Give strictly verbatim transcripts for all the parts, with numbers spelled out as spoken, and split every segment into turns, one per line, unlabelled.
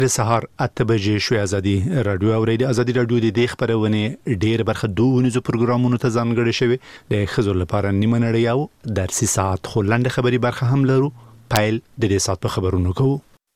د سهار اته بجې شوې. ازادي رادیو او ریډیو ازادي رادیو د دې خبرونه ډېر برخه دوه نيزو پروګرامونو ته ځانګړي شوی. د خزر لپاره نیمه نړۍ او درسي ساعت خو لنډه خبري برخه هم لرو. پایل د دې ساعت په خبرونو کوو.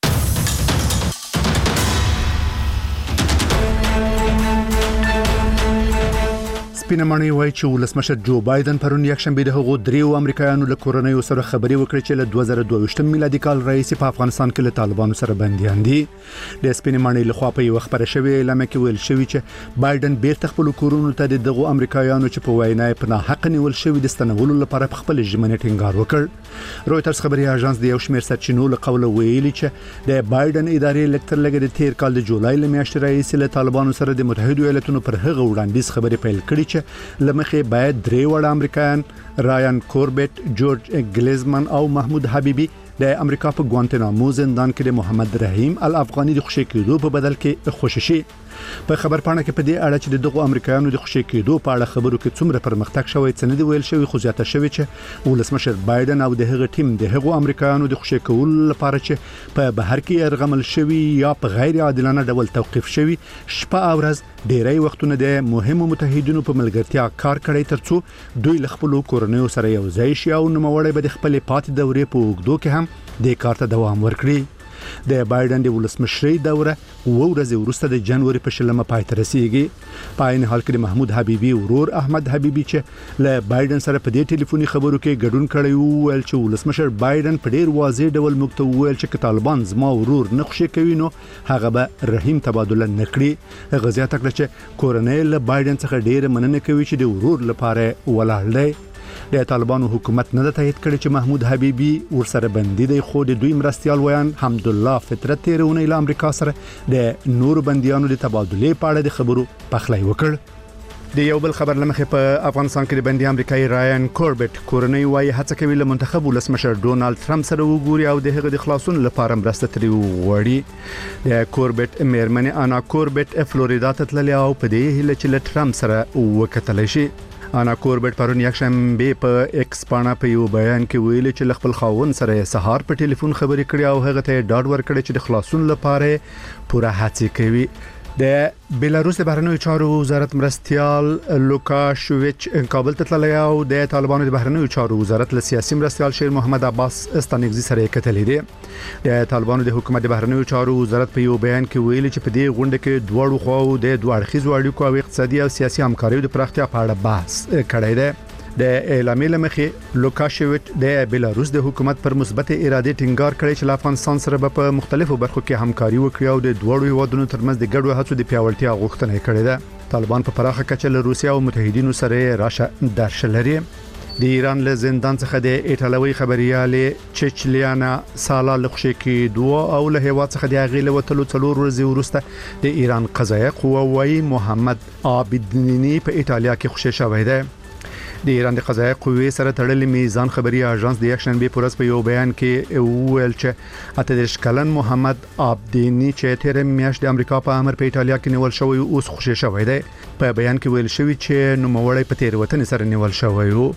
سپینمنی وایي چې ولسمشر جو بایدن پرون یکشنبه د هغو دریو امریکایانو له کورنۍ سره خبري وکړي چې له دوه زره دوه ویشت میلادي کال رئیس په افغانستان کې له طالبانو سره بنديان دي. د سپینمنی له خوا په یو خبره شوی اعلان کې ویل شوی چې بایدن بیرته خپل کورونو ته دغه امریکایانو چې په وینا په ناحق نیول شوی د ستنولو لپاره په خپل ژمنه ټینګار وکړ. رويټرز خبري اژانس د یو شمېر سرچینو له قوله ویلي چې د بایدن ادارې لکتر لګي د تیر کال د جولای له میاشتې رئیس له طالبانو سره د متحده ایالاتونو پر هغه وړاندیز خبري پیل کړي لمخه باید درې وړ امریکایان رایان کوربټ، جورج ګلیزمن او محمود حبیبی د امریکا په ګوانتنامو زندان کې د محمد رحیم الافغاني د خوشی کېدو په بدل کې خوششي. په خبر پاڼه کې په دې اړه چې دغه امریکایانو د خوشی کېدو په اړه خبرو کې څومره پرمختګ شوی څه نه دی ویل شوی، خو زیاته شوی چې ولسمشر بایدن او د هغه ټیم د هغه امریکایانو د خوشی کولو لپاره چې په بهر کې ارغمل شوی یا په غیر عادلانه ډول توقيف شوی شپه او ورځ ډیری وختونه د مهمو متحدینو په ملګرتیا کار کړی ترڅو دوی له خپل کورنیو سره یو ځای شي او نوموړی به د خپل پاتې دورې په اوږدو کې هم د کار ته دوام ورکړي. د بایدن د ولسمشرۍ دوره و ورځې وروسته د جنوري په شلمه پای ته رسیدي. په عین حال کې محمود حبیبی ورور احمد حبیبی چې له بایدن سره په دې ټلیفوني خبرو کې ګډون کړی وو، ول چې ولسمشر بایدن په ډیر واضح ډول موږ ته وویل چې طالبان زما ورور نه خوشي کوي نو هغه به رحیم تبادله نکړي. هغه زیاته کړ چې کورنۍ له بایدن څخه ډیر مننه کوي چې د ورور لپاره ولاړ دی. د طالبانو حکومت نه تایید کړي چې محمود حبیبی ورسره بندي دی، خو د دوی مرستيال ویان حمدالله فطرت تیرونه له امریکا سره د نور بنديانو د تبادله په اړه د خبرو پخلی وکړ. د یو بل خبر لمخه په افغانستان کې د بندي امریکایي رایان کوربټ کورنۍ وايي هڅه کوي له منتخب ولسمشر ډونالد ټرمپ سره وګوري او د هغه د خلاصون لپاره مرسته ترې وغواړي. د کوربټ میرمن انا کوربټ فلوریدا ته تللې او په دې هیله چې له ټرمپ سره وکتل شي. انا کوربټ پرون یکشنبه په ایکس پاڼه په یو بیان کې ویلي چې خپل خاون سره سهار په ټلیفون خبرې کړې او هغه ته ډاډ ورکړی چې د خلاصون لپاره پوره هڅه کوي. د بیلاروس د بهرنیو چارو وزارت مرستيال لوکاشویچ کابل ته تللی او د طالبانو د بهرنیو چارو وزارت له سیاسي مرستيال شیر محمد عباس استانګزي سره کتلې دي. د طالبانو د حکومت د بهرنیو چارو وزارت په یو بیان کې ویلي چې په دې غونډه کې دوه خواو د دوه اړخیزو اړیکو او اقتصادي او سیاسي همکاریو د پراختیا په اړه بحث کړی دی. د اعلامیې لمخې لوکاشویچ د بیلاروس د حکومت پر مثبت اراده ټینګار کړی چې افغانستان سره په مختلفو برخو کې همکاري وکړي او د دوه هیوادونو ترمنځ د ګډو هڅو د پیاوړتیا غوښتنه کړې ده. طالبان په پراخه کچه له روسیا او متحدینو سره راشه درشه لري. د ایران له زندان څخه د ایټالوي خبريالې چچلیانا سالا لخشي کې دوه او له هیواد څخه د غیله وتلو څلور ورځې وروسته د ایران قضایه قوه وايي محمد عابدینی په ایتالیا کې خوشی شوی دی. د ایران د قضایه قوې سره تړلې میزان خبري اژانس د یکشنبه پورس په یو بیان کې ویل چې اته د شکلن محمد عابدینی چې تیر میاشت د امریکا په امر په ایتالیا کې نیول شوی اوس خوشی شوی دی. په بیان کې ویل شوی چې نوموړی په تیر وطن سره نیول شوی وو.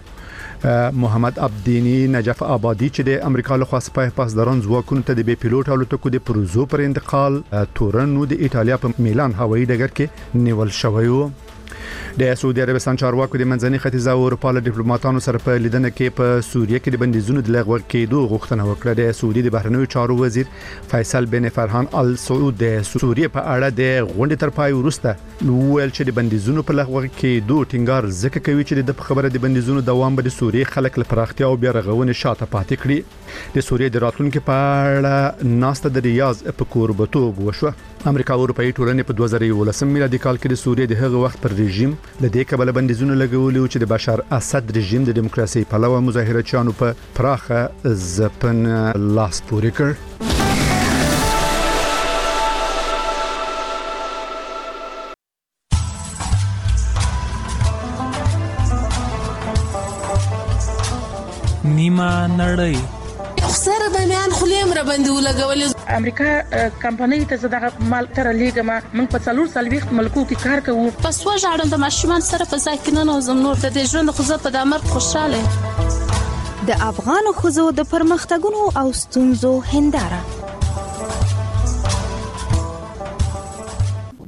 محمد عبدینی نجف آبادی چې د امریکا له خوا سپاه پاسداران ځواکونو ته د بي پيلوټ الوتکو د پروزو پر انتقال تورنو د ایتالیا په میلان هوایي ډګر کې نیول شوی وو. د سعودي عربستان چارواکو د منځني ختیځ او اروپا له ډیپلوماټانو سره په لیدنه کې په سوریه کې د بندیزونو د لغوه کېدو غوښتنه وکړه. د سعودي د بهرنیو چارو وزیر فیصل بن فرحان ال سعود د سوریه په اړه د غونډې تر پای وروسته ویل چې د بندیزونو په لغوه کېدو ټینګار ځکه کوي چې د خبره د بندیزونو دوام به د سوریه خلک له پراختیا او بیا رغونې شاته پاتې کړي. د سوریه د راتلونکو په اړه ناسته د ریاض په کوربتوب وشوه. امریکا او اروپאי ټولنې په دوه زره یولسم میلادي کال کې د سوریه د هغه وخت پر رژیم له دې کبله بندیزونه لګولي چې د بشار اسد رژیم د دیموکراسي پلوه مظاهرچیانو په پراخه ځپن لاس پورې کړ.
نیمه نړۍ
سره د میان خلیم را باندې ولګول.
امریکا کمپنۍ ته زړه مال تر لیګما موږ په څلور سلويخت ملکو کې کار کوو.
پس وژاړم د ماشومان سره په ځای کې نه نوزم نور د ژوند خو زه په دمر خوشاله.
د افغان خوځو د پرمختګونو او ستونزو هنداره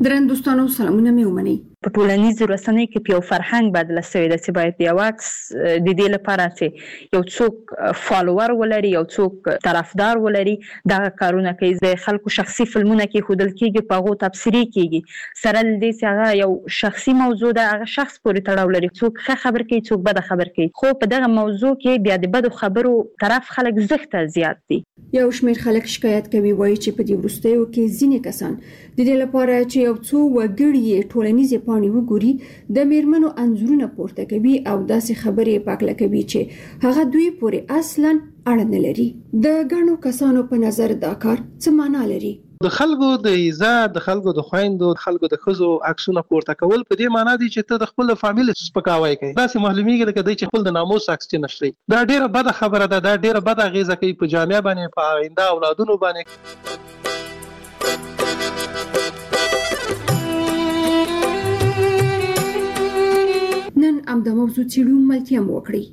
درندوستانو سلامونه مې ومني.
په ټولنیزو رسنیو کې په یو فرهنګ بدله شوی دی چې باید یو عکس د دې لپاره چې یو څوک فالوور ولري، یو څوک طرفدار ولري، دغه کارونه کوي. د خلکو شخصي فلمونه کې ښودل کېږي، په هغو تبصرې کېږي، سره له دې چې هغه یو شخصي موضوع ده، هغه شخص پورې تړاو لري. څوک ښه خبر کوي، څوک بده خبر کوي، خو په دغه موضوع کې بیا د بدو خبرو طرف خلک زښته زیات دي.
یو شمېر خلک شکایت کوي، وایي چې په دې وروستیو کې ځینې کسان د دې لپاره چې یو څو وګړي یې ټولنیزې پاڼې وګوري د میرمنو انځورونه پورته کوي او داسې خبرې پاکله کوي چې هغه دوی پورې اصلاً اړه نه لري. د ګڼو کسانو په نظر دا کار څه معنا لري؟
د خلکو د عزت، د خلکو د خويندو، د خلکو د ښځو عکسونه پورته کول په دې معنی دي چې ته د خپل فامیل سپکاوی کوي. داسې معلومیږي لکه دوی چې خپل د ناموس عکس نه شري. دا ډیره بده خبره ده، دا ډیره بده اغیزه کوي په جامعه باندې، په آینده اولادونو باندې.
نن ام د موضوع چیرو ملتیا مو وکړي.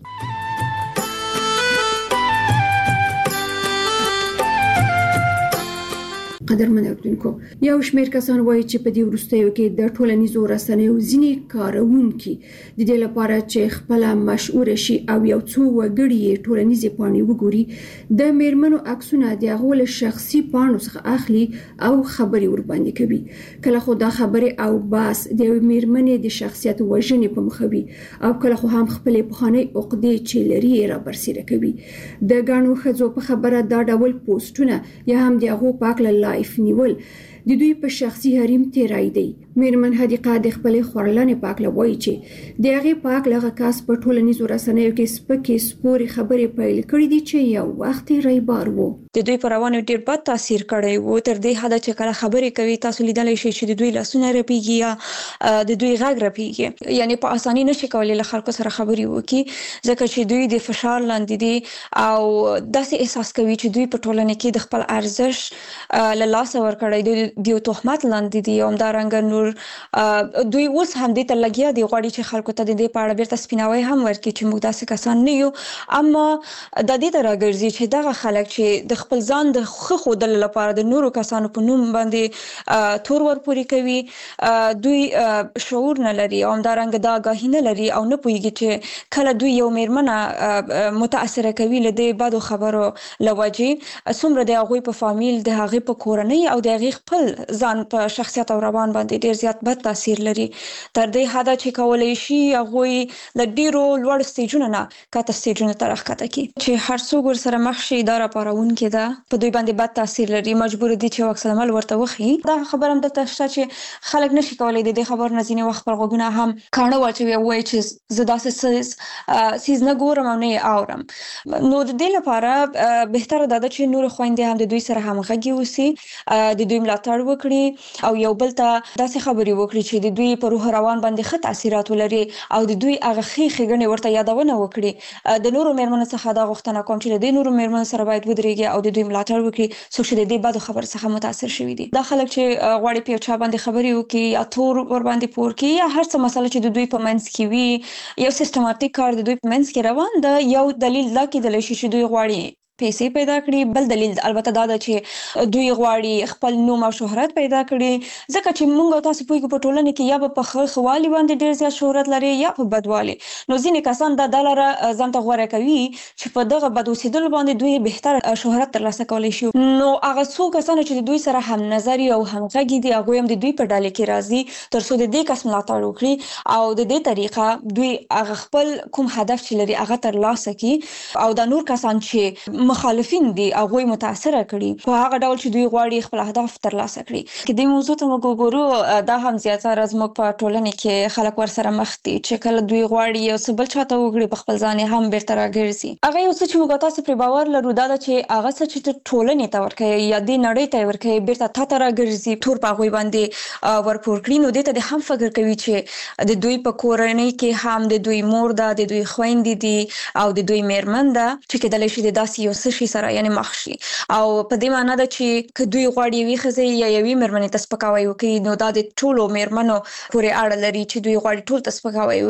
قدرمن اوریدونکو، یو شمېر کسان وایي چې په دې وروستیو کې د ټولنیزو رسنیو ځینې کاروونکي د دې لپاره چې خپل مشهور شي او یو څو وګړي یې ټولنیزې پاڼې وګوري د میرمنو عکسونه د هغو له شخصي پاڼو څخه اخلي او خبرې ورباندې کوي. کله خو دا خبرې او بحث د یوې میرمنې د شخصیت وژنې په مخه وي او کله خو هم خپلې پخوانۍ عقدې چې لري یې را برسېره کوي. د ګڼو ښځو په خبره دا ډول پوسټونه یا هم د هغو په هکله نیول د دوی په شخصي حریم تیرای دی. میرمن حدیقه د خپلې خورلنې په هکله وایي چې د هغې په هکله هغه کس په ټولنیزو رسنیو کې سپکې سپورې خبرې پیل کړي دي چې یو وخت یې ریبار و.
د دوی پر روانو ډیر بد تاثیر کړی و، تر دې حده چې کله خبرې کوي تاسو لیدلی شئ چې د دوی لاسونه رپیږي یا د دوی غږ رپیږي. یعنی په اسانۍ نشي کولی له خلکو سره خبرې وکړي ځکه چې دوی د فشار لاندې دي او داسې احساس کوي چې دوی په ټولنه کې د خپل ارزښت له لاسه ورکړی دی، د یو تهمت لاندې دي. همدارنګه نور دوی اوس هم دې ته لګیا دي غواړي چې خلکو ته د دې په اړه بیرته سپیناوی هم ورکړي چې موږ داسې کسان نه یو. اما د دې ته راګرځي چې دغه خلک چې د خپل ځان د ښه ښودلو لپاره د نورو کسانو په نوم باندې تور ورپورې کوي، دوی شعور نه لري او همدارنګه دا آګاهي نه لري او نه پوهېږي چې کله دوی یو میرمنه متاثره کوي له دې بدو خبرو له وجې څومره د هغوی په فامیل، د هغې په کورنۍ او د هغې خپل ځان په شخصیت او روان باندې ډیر زیات بد تاثیر لري. تر دې حده چې کولی شي هغوی له ډیرو لوړ سټیجونو نه کاته سټیجونو ته راښکته کړي چې هر څوک ورسره مخ شي. دا راپارونکې ده، په دوی باندې بد تاثیر لري، مجبور دي چې عکس العمل ورته وښيي. دا خبره هم دلته شته چې خلک نشي کولی د دې خبرو نه ځینې وخت خپل غوږونه هم کاڼه واچوي او وایي چې زه داسې څیز نه ګورم او نه یې اورم. نو د دې لپاره بهتره دا ده چې نورې خویندې هم د دوی سره همغږي اوسي، د دوی ملاتړ وکړي او یو بل ته داسې خبرې وکړي چې د دوی په روح روان باندې ښه تاثیرات ولري او د دوی هغه ښې ښېګڼې ورته یادونه وکړي. د نورو میرمنو څخه دا غوښتنه کوم چې د دې نورو میرمنو سره باید ودرېږي او د دوی ملاتړ وکړي څوک چې د دې بدو خبرو څخه متاثر شوي دي. دا خلک چې غواړي په یو چا باندې خبرې وکړي یا تور ورباندې پور کړي یا هر څه مسله چې د دوی په منځ کې وي، یو سیستماتیک کار د دوی په منځ کې روان ده، یو دلیل دا کېدلی شي چې دوی غواړي پیسې پیدا کړي، بل دلیل البته دا ده چې دوی غواړي خپل نوم او شهرت پیدا کړي. ځکه چې موږ او تاسو پوهېږو په ټولنه کې یا به په ښه ښه والي باندې ډېر زیات شهرت لري یا په بدوالي. نو ځینې کسان دا دا لاره ځان ته غوره کوي چې په دغه بد اوسېدلو باندې دوی بهتر شهرت ترلاسه کولی شي. نو هغه څو کسانو چې د دوی سره هم نظري او همغږي دي هغوی هم د دوی په ډلې کې راځي تر څو د دې کس ملاتړ وکړي او د دې طریقه دوی هغه خپل کوم هدف چې لري هغه ترلاسه کړي او دا نور کسان چې مخالفین دي هغوی متاثره کړي په هغه ډول چې دوی غواړي خپل اهداف ترلاسه کړي. که دې موضوع ته موږ وګورو دا هم زیاتره زموږ په ټولنه کې خلک ورسره مخ دي چې کله دوی غواړي یو څه بل چاته وکړي په خپل ځان هم بیرته راګرځي. هغه یو څه چې موږ تاسو پرې باور لرو دا ده چې هغه څه چې ته ټولنې ته ورکوي یا دې نړۍ ته ورکوي بیرته تا ته راګرځي، تور په هغوی باندې ورپور کړي. نو دې ته دې هم فکر کوي چې د دوی په کورنۍ کې هم د دوی مور ده، د دوی خویندې دي او د دوی میرمن ده چې کېدلی شي د داسې یو څه شي سره یعنې مخ شي. او په دې معنی ده چې که دوی غواړي یوې ښځې یا یوې میرمنې ته سپکاوی وکړي نو دا د ټولو میرمنو پورې اړه لري چې دوی غواړي ټول ته سپکاوی وکړي.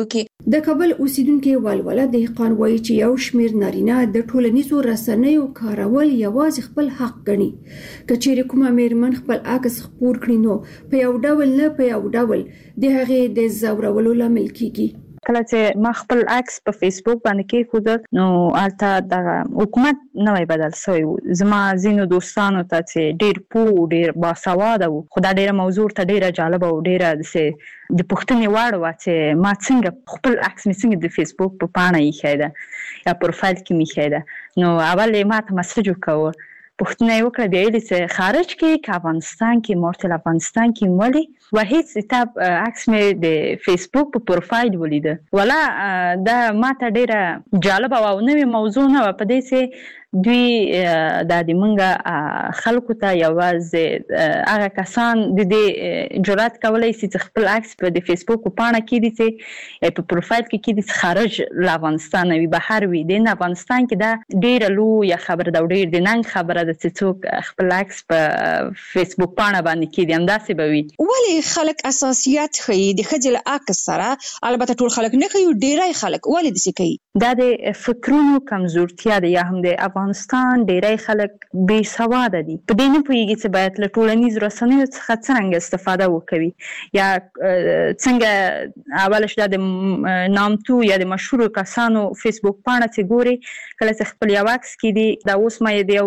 د کابل اوسیدونکو والوله دهقان وایي چې یو شمېر نارینه د ټولنیزو رسنیو کارول یوازې خپل حق ګڼي. کچېرې کومه میرمن خپل عکس خپور کړي نو په یو ډول نه په یو ډول د هغې د زورولو لامل کیږي.
کله چې ما خپل عکس په فیسبوک باندې کېښود نو هلته د حکومت نوی بدل شوی و. زما ځینو دوستانو ته چې ډېر پوه ډېر باسواده وو، خو دا ډېره موضوع ورته ډېره جالبه او ډېره داسې د پوښتنې وړ وه چې ما څنګه خپل عکس مې څنګه د فیسبوک په پاڼه ایښی ده یا پروفایل کې مې ایښی ده. نو اول یې ما ته مسج وکوه، پوښتنه یې وکړه، بیا یې چې خارج کې که افغانستان کې مورتل افغانستان کې ولې و هیڅ کتاب عکس مې د فیسبوک په پروفایل ولیده. ولا دا ما ته ډېره جالبه وه او نوې موضوع نه وه. په دې چې دوی دا د مونږ خلکو ته یوازې هغه کسان د دې جرأت کولی شي چې خپل عکس په د فیسبوک په پاڼه کېږدي چې په پروفایل کې کېږدي چې خارج له افغانستان وي، بهر وي. د افغانستان کې دا ډېره لویه خبره ده او ډېر د ننګ خبره ده چې څوک خپل عکس په فیسبوک پاڼه باندې کېږدي. همداسې به وي.
ولې خلک اساسیات ښیي د ښځې له عکس سره؟ البته ټول خلک نه ښیي، ډېری خلک ولې داسې کوي؟
دا د فکرونو کمزورتیا ده یا هم د افغانستان ډېری خلک بې سواده دي. په دې نه پوهېږي چې باید له ټولنیزو رسنیو څخه څرنګه استفاده وکوي یا څنګه اوله شدا د نامتو یا د مشهورو کسانو فیسبوک پاڼه چې ګوري، کله چې خپل یو عکس کېږدي. دا اوس ما د یو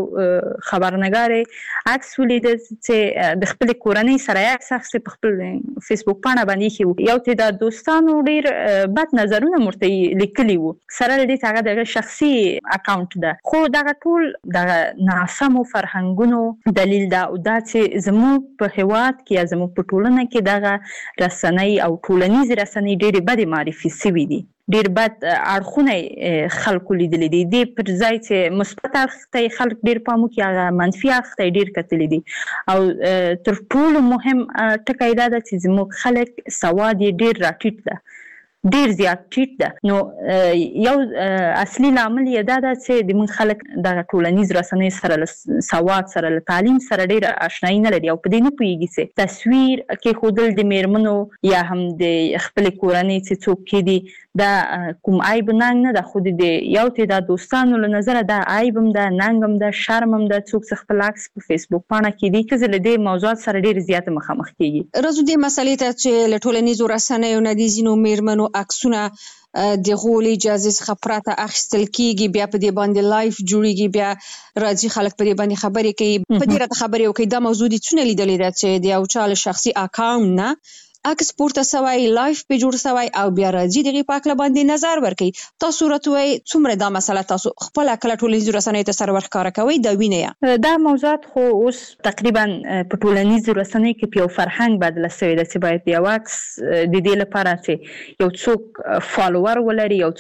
خبرنګارې عکس ولیده چې د خپلې کورنۍ سره یې عکس اخیستی په خپل فیسبوک پاڼه باندې ایښي وو. یو تعداد دوستانو ډېر بد نظرونه ورته لیکلي وو سره له دې چې هغه د هغه شخصي اکاونټ ده. خو دغه ټول دغه ناسمو فرهنګونو دلیل ده او دا چې زموږ په هېواد کې یا زموږ په ټولنه کې دغه رسنۍ او ټولنیزې رسنۍ ډېرې بدې معرفي سوي دي. ډېر بد اړخونه خلکو لیدلي دي. دې پر ځای چې مثبت اړخ ته خلک ډېر پام وکړي، هغه منفي اړخ ته ډېر کتلي دي. او تر ټولو مهم ټکی دا ده چې زموږ خلک سواد یې ډېر راټیټ ده، ډیر زیات ټیټ ده. نو یو اصلي لامل یې دا ده چې د موږ خلک دغه ټولنیز رسنیو سره له سواد سره له تعلیم سره ډیره آشنایي نه لري او په دې نه پوهېږي چې تصویر کېښودل د میرمنو یا هم د خپلې کورنۍ چې څوک کېدي دا کوم عیب ننګ نه ده، خو د یو تعداد دوستانو له نظره دا عیب هم ده، ننګ هم ده، شرم هم ده. څوک چې خپل عکس په فیسبوک پاڼه کېږدي ښځې له دې موضوعات سره ډېرې زیاته مخامخ کېږي.
رضو دې مسئلې ته چې له ټولنیزو رسنیو نه د ځینو میرمنو عکسونه د غول اجازه څخه پرته اخیستل کیږي، بیا په دې باندې لایف جوړیږي، بیا راځي خلک په دې باندې خبرې کوي، په دې راته خبرې وکړي. دا موضوع دې څونه لیدلې ده چې د یو چا له شخصي اکاونټ نه عکس پورته سوی، لایف په جوړ سوی او بیا راځي دغه په اړه باندې نظر ورکړي. تاسو راته څومره دا مسله تاسو خپل کله ټولنیزو رسنیو ته سره ورښکاره کوئ دا وینئ؟
دا موضوعات خو اوس تقریبا په ټولنیزو رسنیو کې په یو فرهنګ بدله سوی ده چې باید یو عکس د دې لپاره چې یو څوک فالوور ولري، یو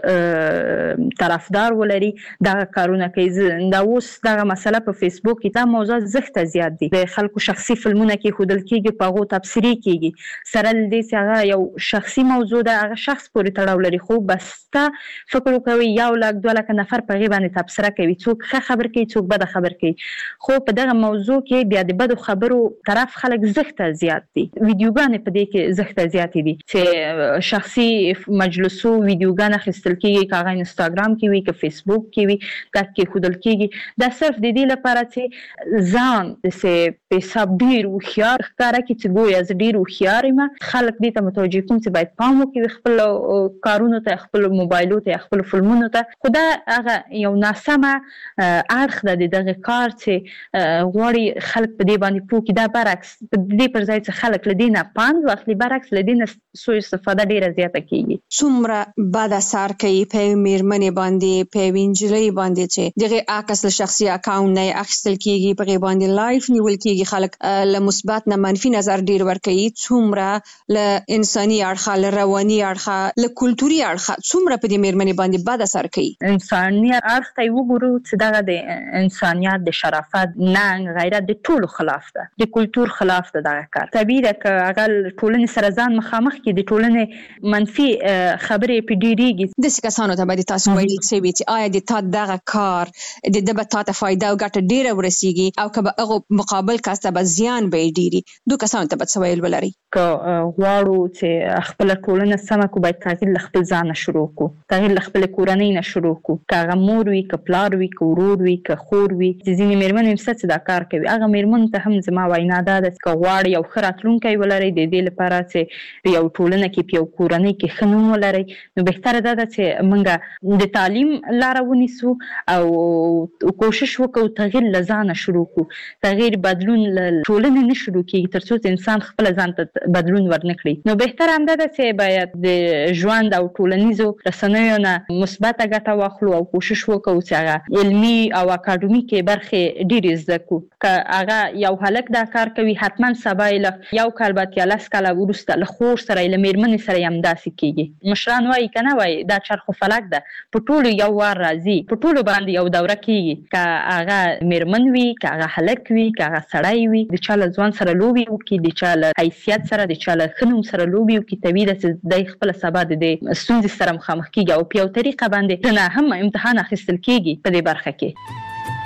څوک طرفدار ولري، دغه کارونه کوي. دا اوس دغه مسله په فیسبوک کې دا موضوع زښته زیات دي. د خلکو شخصي فلمونه کېښودل کېږي، په هغو تبصرې کېږي سره له دې چې هغه یو شخصي موضوع ده، هغه شخص پورې تړاو لري. خو بس ته فکر وکوي یو لک دوه لکه نفر په هغې باندې تبصره کوي، څوک ښه خبر کوي، څوک بده خبر کوي. خو په دغه موضوع کې بیا د بدو خبرو طرف خلک زښته زیات دي. ویډیوګانې په دې کې زښته زیاتې دي چې شخصي مجلسو ویډیوګانې اخیستل کېږي، که هغه انسټاګرام کې وي که فیسبوک کې وي، که کېښودل کېږي. دا صرف د دې لپاره چې ځان داسې په حساب ډېر هوښیار ښکاره کړي چې ګویا زه ډېر هوښیار یم. خلک دې ته متوجه کوم چې باید پام وکړي خپلو کارونو ته، خپلو موبایلو ته، خپلو فلمونو ته. خو دا هغه یو ناسمه اړخ ده د دغه کار چې غواړي خلک په دې باندې پوه کړي. دا برعکس په دې پر ځای چې خلک له دې نه پند واخلي، برعکس له دې نه سوء استفاده ډېره زیاته کېږي.
څومره بد اثر کوي په یوې میرمنې باندې، په یوې نجلۍ باندې چې دغه عکس له شخصي اکاونټ نه اخیستل کېږي، په هغې باندې لایف نیول کېږي، خلک له مثبت نه منفي نظر ډېر ورکوي. څومره له انساني اړخه، له رواني اړخه، له کلتوري اړخه څومره په دې میرمنې باندې بد اثر کوي.
انساني اړخ ته وګورو چې دغه د انسانیت، د شرافت، ننګ، غیرت د ټولو خلاف ده، د کلتور خلاف ده دغه کار. طبیعي ده که هغه ټولنې سره ځان مخامخ کړي، د ټولنې منفي خبرې پرې ډېرېږي.
داسې کسانو ته باید تاسو ویلي شوي چې آیا د تا دغه کار د ده به تا ته فایده او ګټه ډېره ورسېږي او که به هغو مقابل کس ته به زیان به یې ډېري، دو کسانو ته به څه ویل ولرئ؟
که غواړو چې خپل ټولنه سمه کو باید تغییر له خپل ځان شروع کو تغییر له خپل کورنۍ نه شروع کو که مور وي که پلار وي که ورور وي که خور وي چې ځینې میرمنې څه دا کار کوي هغه میرمن ته هم زما وینا ده چې غواړي یو ښه راتلونکی ولري د دې لپاره چې یو ټولنه کې په یو کورنۍ کې ښه نوم ولري نو بهتره ده چې موږ د تعلیم لاره ونیسو او کوشش وکړو تغییر له ځانه شروع کړو تغییر بدلون له ټولنې نه شروع کېږي تر څو انسان خپل ځان ته بدلون ورنکړي نو بهتره هم ده چې باید د ژوند او ټولنیزو رسنیو نه مثبته ګټه واخلو او کوشش وکړو چې هغه علمي او اکاډمیکې برخې ډېرې زده کړو که هغه یو هلک دا کار کوي حتما سبا یې یو کال بعد یا لس کاله وروسته له خور سره له میرمنې سره یې همداسې کېږي مشران وایي که نه وایي دا چرخ و فلک ده په ټولو یو وار راځي په ټولو باندې یو دوره کېږي که هغه میرمن وي که هغه هلک وي که هغه سړی وي د چا له ځوان سره لوبې وکړي د چا له حیثیت سره د چا له ښه نوم سره لوبې وکړي طبیعي ده چې دی خپله سبا د دې ستونزې سره مخامخ کېږي او په یو طریقه باندې نه هم امتحان اخیستل کېږي په دې برخه کې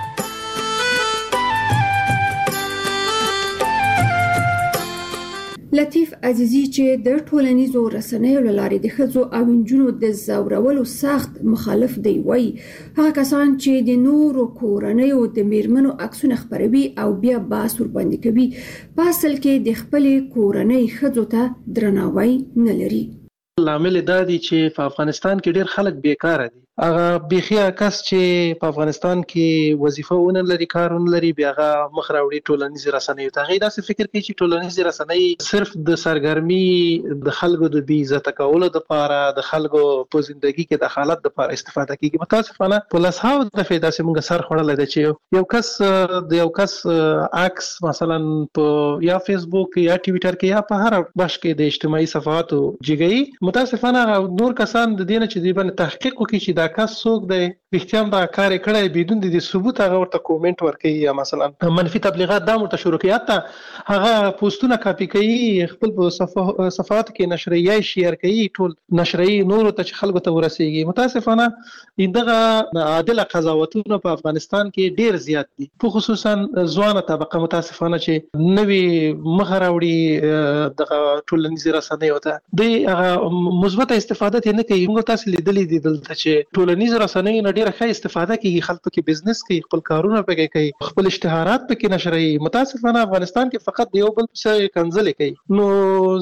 لطیف عزیزی چې د ټولنیزو رسنیو له لارې د ښځو او نجونو د ځورولو سخت مخالف دی وایي هغه کسان چې د نورو کورنیو د میرمنو عکسونه خپروي او بیا بحث ورباندې کوي په اصل کې د خپلې کورنۍ ښځو ته درناوی نه لري
لامل دا دی چې په افغانستان کې ډېر خلک بیکاره دي هغه بیخي کس چې په افغانستان کې وظیفه ونه لري کار ونه لري بیا هغه مخ راوړي ټولنیزې رسنیو ته هغه داسې فکر کوي چې ټولنیزې رسنۍ صرف د سرګرمي د خلکو د بې عزته کولو دپاره د خلکو په زندگی کې د حالت دپاره استفاده کیږي متاسفانه په لسهاوو دفعې داسې موږ سر خوړلی دی چې یو کس د یو کس عکس مثلا په یا فیسبوک یا ټویټر کې یا په هر بخش کې د اجتماعي صفحاتو جګوي متاسفانه نور کسان د دې نه چې دوی باندې تحقیق وکړي چې دا کس څوک دی رښتیا هم دا کار یې کړی بدون د ثبوت هغه ورته کومنټ ورکوي یا مثلا منفي تبلیغات دا ورته شروع کوي حتی هغه پوسټونه کاپي کوي خپل په صفحاتو کې نشریه یې شیر کوي ټول نشریه نورو ته چې خلکو ته ورسیږي متاسفانه دغه عادله قضاوتونه په افغانستان کې ډیر زیات دي په خصوصا ځوانه طبقه متاسفانه چې نوې مخ راوړي دغه ټولنیزې رسنیو ته دوی هغه مثبت استفاده نه کوي موږ تاسو لیدلې دي دلته چې ټولنیز رسنیو نه ډیره ښه استفاده کوي خلک پکې بزنس کوي خپل کارونه پکې کوي خپل اشتهارات پکې نشري متاسفانه افغانستان کې فقط یو بل څه کنځلې کوي نو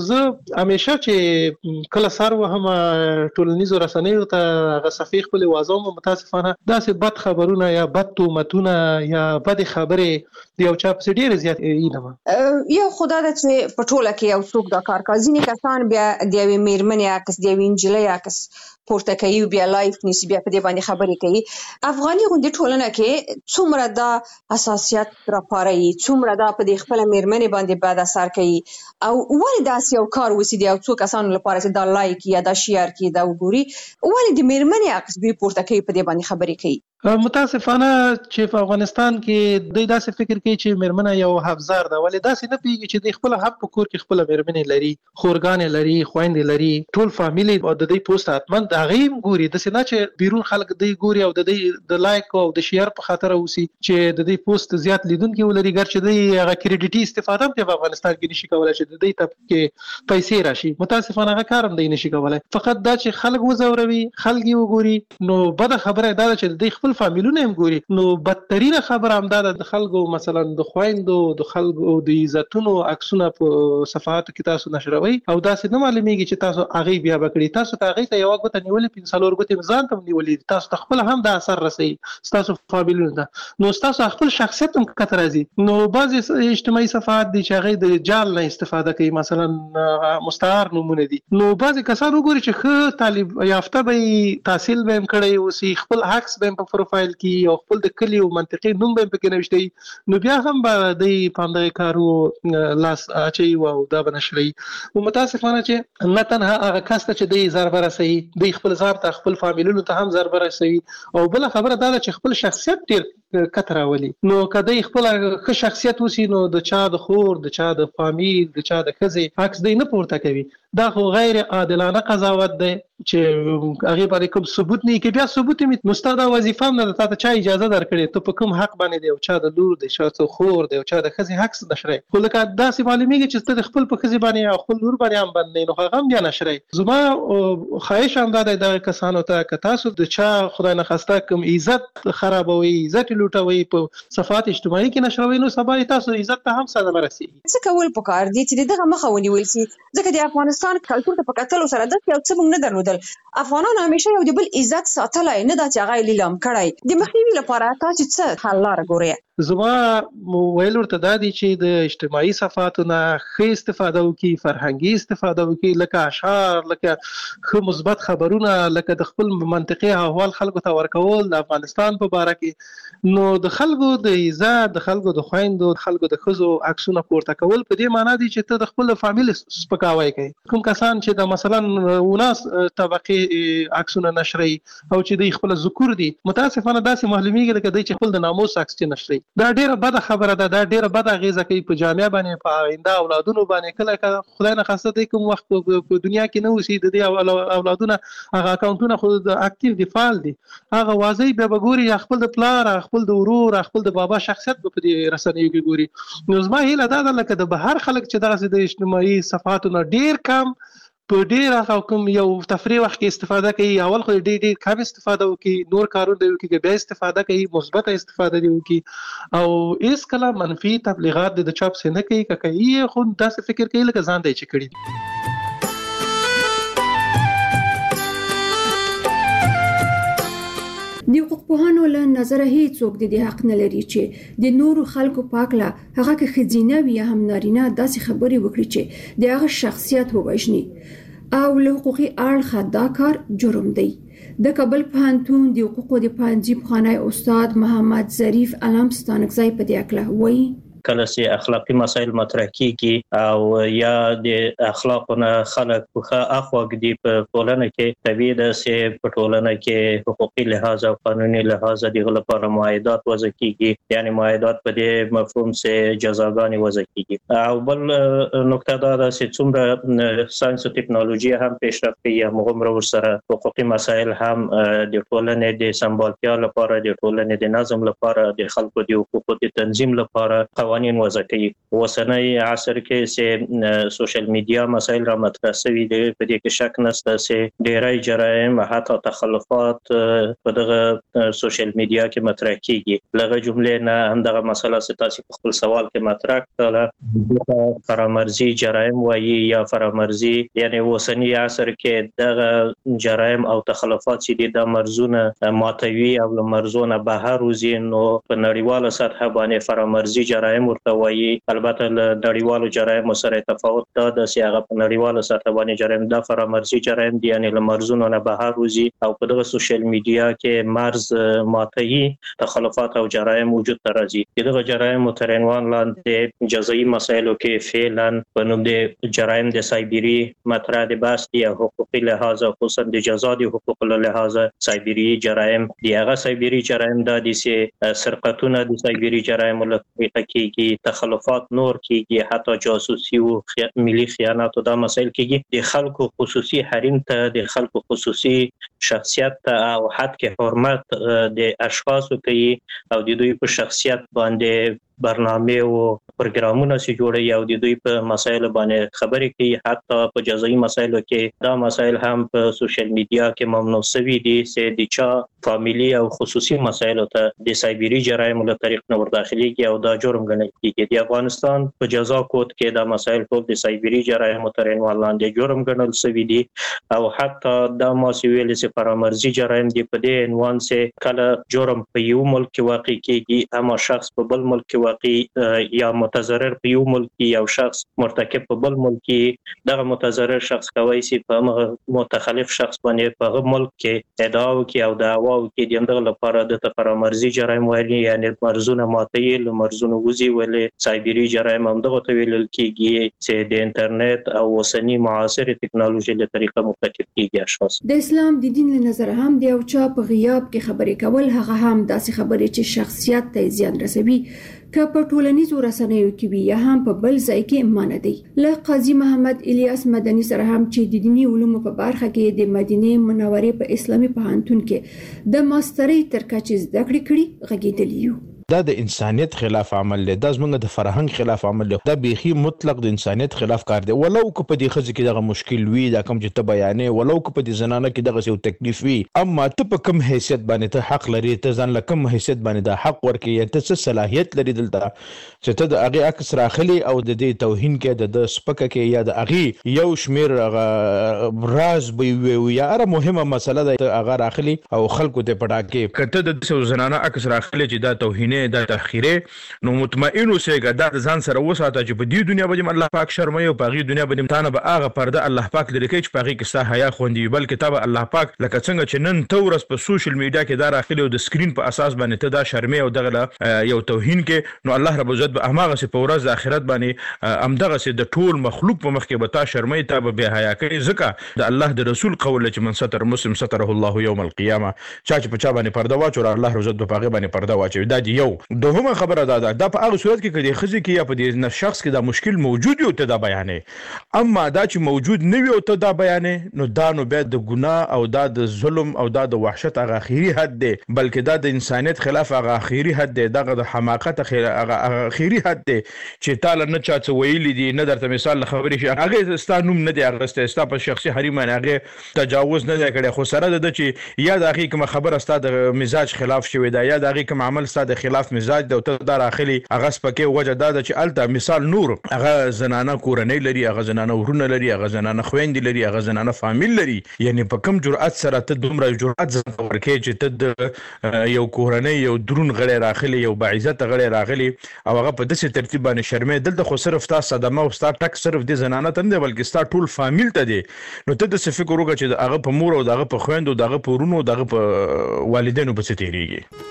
زه همیشه چې کله سر وهم ټولنیزو رسنیو ته هغه صفحې خپل وازوم متاسفانه داسې بد خبرونه یا بد تهمتونه یا بد خبرې د یو چا په ډیره زیات اینم
یو خدای د چې پټوله کې یو څوک دا کار کوي ځینې کسان بیا د یوې میرمنې عکس د یوې نجلۍ عکس پورته کوي بیا لایف نیسی بیا په دې باندې خبرې کوي افغاني غونډې ټولنه کې څومره د حساسیت راپاروي څومره د په دې خپل میرمنې باندې بد اثر کوي او ولې داسې یو کار وسی دی او څو کسانو لپاره چې دا لایک یا دا شیر کی دا وګوري ولې د میرمنې عکس دوی پورته کوي په دې باندې خبرې کوي
متاسفانه چې په افغانستان کې دوی داسې فکر کوي چې میرمنه یو حفظار ده ولې داسې نه پیږي چې د خپل حق په کور کې خپل میرمنې لري خورګانې لري خويندې لري ټول فامیلی او د دې پوسټ اتمن دا غیم ګوري د سينه چې بیرون خلک دوی ګوري او د دې د لایک او د شیر په خاطر اوسي چې د دې پوسټ زیات لیدونکو ولري ګرچې دوی هغه کریډیټي استفاده په افغانستان کې نشي کولای چې د دې ته کې پیسې راشي متاسفانه هغه کارم دی نشي کولای فقط دا چې خلک وزوروي خلک یې وګوري نو بد خبره ده چې د خپل فامیلونه هم ګوري نو بدترینه خبره هم ده د خلکو مثلا د خويندو د خلکو د عزتونو عکسونه په صفحاتو کې تاسو نشروي او داسې نه معلومیږي چې تاسو هغه بیا وکړي تاسو ته هغه ته یو وخت نیولې پنځلور غوته ځان ته نیولې تاسو خپل هم د اثر رسي تاسو فامیلونه ده نو تاسو خپل شخصیت هم کتر راځي نو بعضي اجتماعي صفحات دي چې هغه د جال نه استفاده کوي مثلا مستعار نمونه دي نو بعضي کسان وګوري چې خ طالب یافته به تحصیل به هم کړی او سی خپل عکس به په پروفایل کې او خپل د کلی او منطقي نوم به پکې نوشتي نو بیا هم به د پاندې کارو لاس اچي او دا بنشري او متاسفانه چې نه تنها هغه کس ته چې د ضرر رسي د خپل ځار ته خپل فامیلونو ته هم ضرر رسي او بل خبره دا چې خپل شخصیت ډیر کتر راولي. نو کدی خپل ښه شخصیت وسی نو د چا د خور د چا د فامیل د چا د ښځې عکس دی نه پورته کوي. دا خو غیر عادلانه قضاوت دی چې هغه باندې کوم ثبوت نه کې بیا ثبوت می نو ستاسو د وظیفه نه د تاسو چا اجازه درکړي ته په کوم حق باندې دی او چا د لور دی چا د خور دی او چا د ښځې حق نشري. خو لکه داسې معلومیږي چې ته خپل په ښځې باندې او خپل لور باندې هم باندې نو هغه هم بیا نشري. زما خواهش هم دا دی د کسانو ته که تاسو د چا خدای نه خواسته کوم عزت خرابوي عزت لوټوي په صفحات اجتماعي کې نشروي نو سبا تاسو عزت ته هم صدمه رسیږي.
څه کول پکار دي چې دغه مخه ونیول شي ځکه د افغانستان کلتور ته په کتلو سره د یو څه موږ نه درلودل. افغانان همیشه یو د بل عزت ساتلای نه دا چې هغه لیلام کړای. د مخنیوي لپاره تاسو څه حل لاره ګورئ؟
زما ویل ورته دا دي چې د اجتماعي صفحاتونو ښه استفاده وکړي فرهنګي استفاده وکړي لکه اشعار لکه ښه مثبت خبرونه لکه د خپل منطقي احوال خلکو ته ورکول د افغانستان په باره کې نو د خلکو د عزت د خلکو د خويندو د خلکو د ښځو عکسونه پورته کول په دې معنی دي چې ته د خپل فامیل سپکاوی کوي. کوم کسان چې د مثلا وناس طبقه عکسونه نشري او چې د خپل ذکر دي متاسفانه داسې معلومیږي لکه د خپل د ناموس عکس نشري. دا ډیره بده خبره ده دا ډیره بده غیزه کوي په جامعه باندې په آینده اولادونو باندې کله خدای نه خاصه دی کوم وخت په دنیا کې نه وسی د دې اولادونو هغه اکاونټونه خو د اکټیو دی فعال دي هغه واځي به ګوري خپل د پلار خپل د ورور خپل د بابا شخصیت په دې رسنیو کې ګوري. نو زما هیله دا ده لکه د بهر خلک چې دغه د اجتماعي صفحاتونو ډیر کم په ډیر هغه کوم یو تفریح وخت کې استفاده کوي اول خو ډیر ډیر کم استفاده وکي نور کارونه دی وکي بیا استفاده کوي مثبت استفاده دی وکي او اس کله منفي تبلیغات د چاپ سینه کوي کوي خو داسې فکر کوي لکه ځان دی چې کړی.
د حقوق پوهانو له نظر هیڅوک د دې حق نه لري چې د نورو خلکو پاکله هغه کې خزینه وي هم نارینه داسې خبرې وکړي چې د هغه شخصیت ووژني او له حقوقي اړخه دا کار جرم دی. د کابل پوهنتون د حقوقو د پوهنځي پخوانی استاد محمد ظریف علمستانکزی په دې اړه وایي
کله چې اخلاقی مسایل مطرح کیږي او یا د اخلاقونه خلک په اخواګ دی په ټولنه کې طبيعي ده چې په ټولنه کې حقوقي لحاظ او قانوني لحاظ د غل لپاره معاهدات وضع کیږي یعنی معاهدات په دې مفهوم چې جزاګانې وضع کیږي او بل نقطه دا ده چې څومره ساينس او ټکنالوژي هم پیشرفت کوي هغومره ورسره حقوقي مسایل هم د ټولنې د سمبالتیا لپاره د ټولنې د نظم لپاره د خلکو د حقوقو د تنظیم لپاره قوانین وضع کوي. اوسنۍ عصر کې چې سوشل میډیا مسایل را مطرح شوي دي په دې کې شک نشته چې ډېری جرایم حتی تخلفات په دغه سوشل میډیا کې مطرح کیږي. لږه جملې نه هم دغه مسله چې تاسو په خپل سوال کې مطرح کړه فرامرزي جرایم وایي یا فرامرزي یعنی اوسنۍ عصر کې دغه جرایم او تخلفات چې د مرزونه ماتوي او مرزونه بهر وزي نو په نړیواله سطح باندې فرامرزي جرایم ورته وایي. البته له نړیوالو جرایم سره تفاوت دا د سیاغه په نړیواله سطح باندې جرایم د فرامرزي جرایم دي یعنی له مرزونو نه بهر وزي او په دغه سوشل میډیا کې مرز ماتوي تخلفات او جرایم وجود ته راځي. دغه جرایم تر عنوان لاندې جزایي مسایلو کې فعلا په نوم د جرایم د سایبری مطرح د بحث دی حقوقي لحاظ خصوصا د جزا د حقوق له لحاظ سایبری جرایم دی هغه سایبری جرایم د دي سي سرقتونه د سایبری جرایم له کې تخلفات نور کیږي حتی جاسوسي او ملي خیانت او د مسایل کیږي د خلکو خصوصي حریم ته د خلکو خصوصي شخصیت ته او حد کې حرمت د اشخاصو کوي او د دوی په شخصیت باندې برنامه او پروګرامونه سي جوړي او د دوی په مسایل باندې خبرې کوي حتی په جزایي مسایلو کې دا مسایل هم په سوشل میډیا کې ممنوع شوي دي چې د چا فامیلی او خصوصي مسایلو ته د سایبری جرایم له طریق نه ورداخليږي او دا جرم ګڼل کیږي. د افغانستان په جزا کود کې دا مسایل ټول د سایبری جرایم تر عنوان لاندې جرم ګڼل شوي دي او حتی دا ماسویل چې فرامرزي جرایم دی په دې عنوان چې کله جرم په یو ملک کې واقع کیږي اما شخص په بل ملک کې واقعي یا متضرر په یو ملک کې یو شخص مرتکب په بل ملک کې دغه متضرر شخص کوي چې په متخلف شخص باندې په هغه ملک کې ادعا وکړي او دعوا وکړي دغه لپاره د فرامرزي جرایم وایي یعنی مرزونه ماتېل مرزونه وزي ولې سایبری جرایم هم دغه تویل کېږي چې د انټرنیټ او اوسنی معاصر ټکنالوژي له طریقه مرتکب کېږي اشخاص.
د اسلام د دین له نظر هم د یو چا په غیاب کې خبرې کول هغه هم داسې خبرې چې شخصیت ته زیان رسوي که په ټولنیزو رسنیو کې وي یا هم په بل ځای کې مانه دی. له قاضي محمد الیاس مدني سره هم چې د دینی علومو په برخه کې د مدینه منورې په اسلامي پوهنتون کې د ماسترۍ تر کچې زده کړې کړې غږیدلی یو.
دا د انسانیت خلاف عمل دی، دا زموږ د فرهنګ خلاف عمل دی، دا بیخي مطلق د انسانیت خلاف کار دی. ولو که په دې خزه کې دغه مشکل وي دا کوم چې ته بیانې، ولو که په دې زنانه کې دغه یو تکلیف وي، اما ته په کوم حیثیت باندې ته حق لري، ته ځان له کوم حیثیت باندې دا حق ورکړي، یا ته څه صلاحیت لري دلته چې ته د هغې عکس راخلي او د دې توهین کې د د سپکه کې یا د هغې یو شمیر راز به وي یا هره مهمه مسله ده هغه راخلي او خلکو ته پټا کې که ته د زنانه عکس راخلي چې دا توهین دا تخیره نو مطمئن اوسېږه دا د ځان سره وساته چې په دې دنیا باندې الله پاک شرموي او په هغې دنیا باندې تانه به هغه پرده الله پاک لري کوي چې په هغې کې ستا حیا خوندي وي، بلکې تا به الله پاک لکه څنګه چې نن ته ورځ په سوشل میډیا کې دا راخلي او د سکرین په اساس باندې ته دا شرمې او دغه یو توهین کې نو الله رب العزت به هماغسې په ورځ د آخرت باندې همدغسې د ټول مخلوق په مخ کې به تا شرموي، تا به بې حیا کوي. ځکه د الله د رسول قول چې من ستر مسلم ستره الله یوم القیامه، چا چې په چا باندې پرده واچوي الله رب العزت به په هغې باندې پرده واچوي. دا دی یو. دوهمه خبره دا ده دا په هغه صورت کې که د ښځې کې یا په دې شخص کې دا مشکل موجود وي او ته دا بیانې، اما دا چې موجود نه وي او ته دا بیانې نو دا نو بیا د ګناه او دا د ظلم او دا د وحشت هغه اخري حد دی، بلکې دا د انسانیت خلاف هغه اخري حد دی، دغه د حماقت هغه اخري حد دی چې تا له نه چا څه ویلي دي، نه درته مثال له خبرې شي هغې ستا نوم نه دی اخیستی، ستا په شخصي حریم باندې هغې تجاوز نه دی کړی، خو سره د ده چې یا د هغې کومه خبره ستا د مزاج خلاف شوې ده یا د هغې کوم عمل ستا د خلاف مزاج ده او ته دا راخلي هغه سپکې وجه دا ده چې هلته مثال نور هغه زنانه کورنۍ لري، هغه زنانه ورونه لري، هغه زنانه خویندې لري، هغه زنانه فامیل لري، یعنی په کوم جرأت سره ته دومره جرأت ځان ته ورکوې چې ته د یو کورنۍ یو دروند غړی راغلی یو باعزته غړی راغلی او هغه په داسې ترتیب باندې شرمې. دلته خو صرف ستا صدمه او ستا ټک صرف دې زنانه ته نه دی بلکې ستا ټول فامیل ته دی، نو ته داسې فکر وکړه چې د هغه په مور او د هغه په خویندو د هغه په ورونو د هغه په والدینو پسې تېرېږي.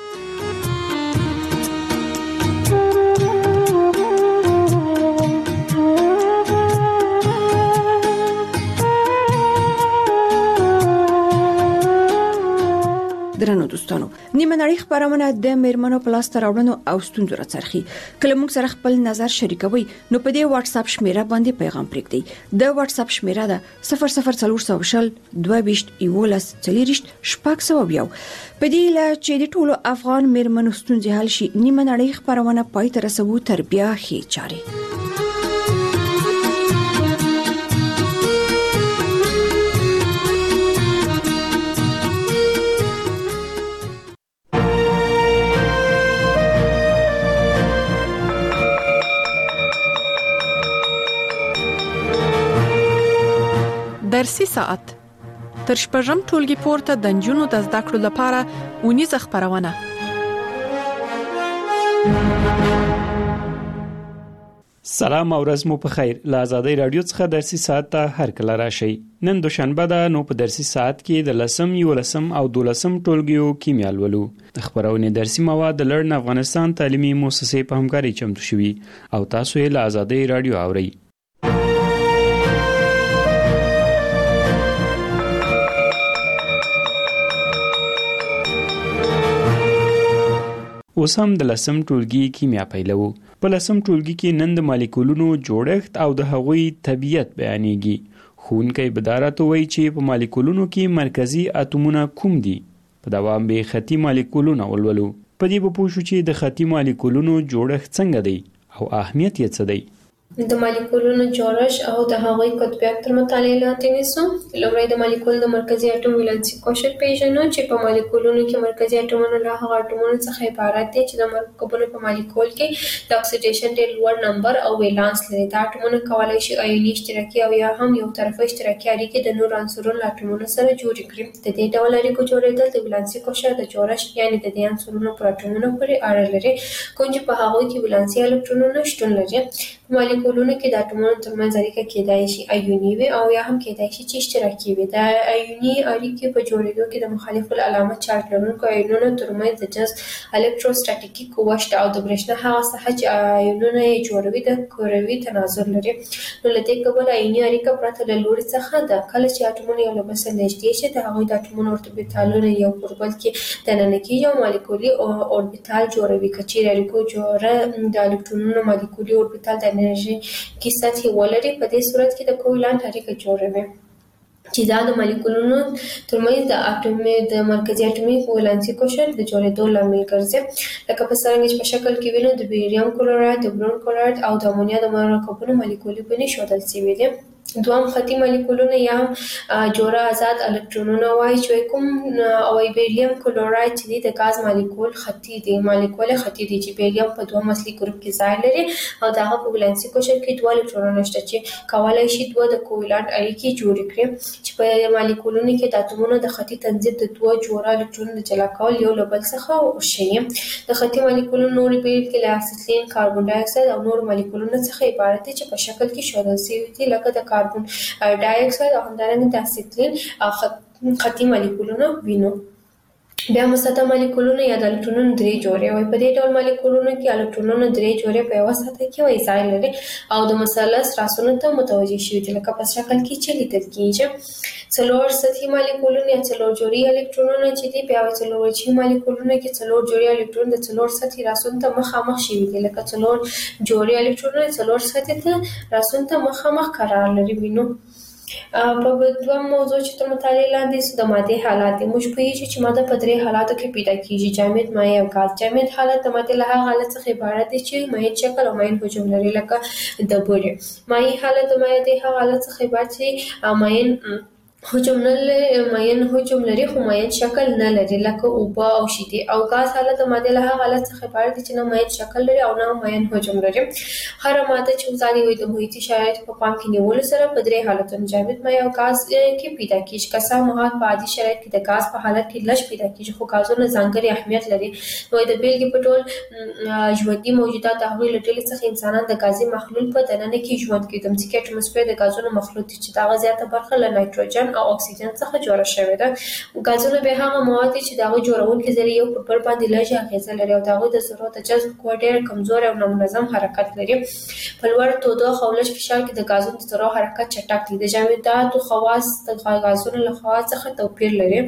درنو دوستانو، نیمه نړۍ خبرونه د میرمنو په لاس راوړنو او ستونزو راڅرخي. کله موږ سره خپل نظر شریکوي نو په دې واتس اپ شمیره باندې پیغام پرېږدئ. د واتس اپ شمیره ده صفر صفر څلور سوه شل دوه ویشت یولس څلېرویشت شپږ سوه یو. په دې هیله چې د ټولو افغان میرمنو ستونزې حل شي، نیمه نړۍ خبرونه پای ته رسوو تر بیا ښې چارې.
درسي ساعت تر شپږم ټولګي پورته د نجونو د زده کړو لپاره اونیزه خبرونه.
سلام او ورځ مو په خیر. له آزادۍ رادیو څخه درسي ساعت ته هر کله راشئ. نن دوشنبه ده، نو په درسي ساعت کې د لسم، یولسم او دولسم ټولګیو کیمیا لولو. د خبرونې درسي مواد د لړن افغانستان تعلیمي مؤسسې په همکاري چمتو شوي او تاسو یې له آزادۍ رادیو اورئ. اوس هم د لسم ټولګي کیمیا پیلو. په لسم ټولګي کې نن د مالیکولونو جوړښت او د هغوی طبیعت بیانېږي. ښوونکی به دا راته وایي چې په مالیکولونو کې مرکزي اتومونه کوم دي. په دوام به خطي مالیکولونه ولولو. په دې به پوه شو چې د خطي مالیکولونو جوړښت څنګه دی او اهمیت یې څه دی.
د مالیکولونو جوړښت او د هغوی قطبیت تر مطالعې لاندې نیسو. لومړی د مالیکول د مرکزي اټوم ولانسي کوشر پیژنو چې په مالیکولونو کې مرکزي اټومونه له هغه اټومونو څخه عبارت دي چې د مرکبونو په مالیکول کې د اکسیډیشن ډېر لوړ نمبر او ولانس لري. دا اټومونه کولی شي آیوني اشتراکي او یا هم یو طرفه اشتراکي اړیکې د نورو عنصرونو له اټومونو سره جوړې کړي. د دې ډول اړیکو جوړېدل د ولانسي کوشر د جوړښت یعنې د دې عنصرونو پر اټومونو پورې اړه لري، کوم چې په هغوی کې ولانسي الکترونونه شتون لري. په مالیکولونو کې د اټومونو ترمنځ اړیکه کېدای شي آیوني وي او یا هم کېدای شي چې اشتراکي وي. د آیوني اړیکې په جوړېدو کې د مخالف العلامه چارج لرونکو آیونونو ترمنځ د جذب الکتروستاتیکي قوه شته او د برېښنا هغه ساحه چې آیونونه یې جوړوي د کروي تناظر لري. نو له دې کبله آیوني اړیکه پرته له لوري څخه ده. کله چې اټومونه یو له بل سره نږدې شي د هغوی د اټومونو اوربیتالونه یو پر بل کې دننه کېږي او مالیکولي اوربیتال جوړوي. که چیرې اړیکو جوړه د الکترونونو مالیکولي اوربیتال د انرژي کې سطحې ولري، په دې صورت کې د کوولانت اړیکه جوړوي چې دا د مالیکولونو ترمنځ د اټومي د مرکزي اټومي ولانسي کوشر د جوړېدو لامل ګرځي. لکه په څرنګه چې په شکل کې وینو د بیریم کلوراید، د برون کلوراید او د امونیا د مرکبونو مالیکولي بڼې ښودل شوي دي. دوهم خطي مالیکولونه یا هم جوړه آزاد الکترونونه وایي چې کوم او بیریم کلوراید چې دی د غاز مالیکول خطي دی مالیکول خطي دی چې بیریم په دوه اصلي ګروپ کې ځای لري او دغه په ولانسي کوشر کې دوه الکترونونه شته چې کولای شي دوه د کوولانت اړیکې جوړې کړي چې په مالیکولونو کې د اتومونو د خطي تنظیم د دوه جوړه الکترونونو د جلا کول یو له بل څخه وشي. د خطي مالیکولونو نورې بیلګې له اسیتلین، کاربن ډای اکساید او نور مالیکولونو څخه عبارت دي چې په شکل کې ښودل شوي دي، لکه د کاربن ډای اکساید او همدارنګه د اسیتلین خطي مالیکولونه وینو. بیا مسطح مالیکولونه یا د الکترونونو درې جوړې وي. په دې ډول مالیکولونو کې الکترونونه درې جوړې په یوه سطح کې وي ځای لري او د مثلث راسونو ته متوجه شوي دي، لکه په شکل کې چې لیدل کېږي. څلور سطحي مالیکولونه یا څلور جوړې الکترونونه چې دي بیا څلور وجهي مالیکولونه کې څلور جوړې الکترون د څلور سطحي راسونو ته مخامخ شوي دي، لکه څلور جوړې الکترونونه څلور سطحي ته راسونو ته مخامخ قرار لري. وینو په دویم موضوع چې تر مطالعې لاندې د مادې حالات دي. موږ پوهېږو چې ماده په درې حالاتو کې پیدا کېږي: جامد، مایع او ګاز. جامد حالت د مادې له هغه حالت څخه عبارت دی چې مایع شکل او مایع حجم لري، لکه د بورې. مایع حالت د مادې هغه حالت څخه عبارت چې مایع حجم نه لري مایع حجم لري خو مایع شکل نه لري، لکه اوبه او شیدې. او ګاز حالت د مادې له هغه حالت څخه عبارت دی چې نه مایع شکل لري او نه مایع حجم لري. هر ماده چې وزاري وي د محیطي شرایطو په پام کې نیولو سره په درې حالتونو جامد، مایع او ګاز کې پیدا کېږي. که څه محیط په عادي شرایط کې د ګاز په حالت کې لږ پیدا کېږي خو ګازونه ځانګړی اهمیت لري. نو د بیلګې په ټول ژوندي موجودات د هغوی له ډلې څخه انسانان د ګازي محلول په دننه کې ژوند کوي. د ځمکې اټموسفیر د ګازونو مخلوط دی چې دغه زیاته برخه له نایتروجن او اکسیجن څخه جوړه شوې ده. ګازونه به هغه مواد دي چې د هغوی جوړونکي ذرې یو پر بل باندې لږه اغیزه لري او د هغوی د ذرو د جذب قوه ډېره کمزورې او نامنظم حرکت لري. په لوړ تودوخه او لږ فشار کې د ګازونو د ذرو حرکت چټک دی. د جامداتو خواص د ګازونو له خواص څخه توپیر لري.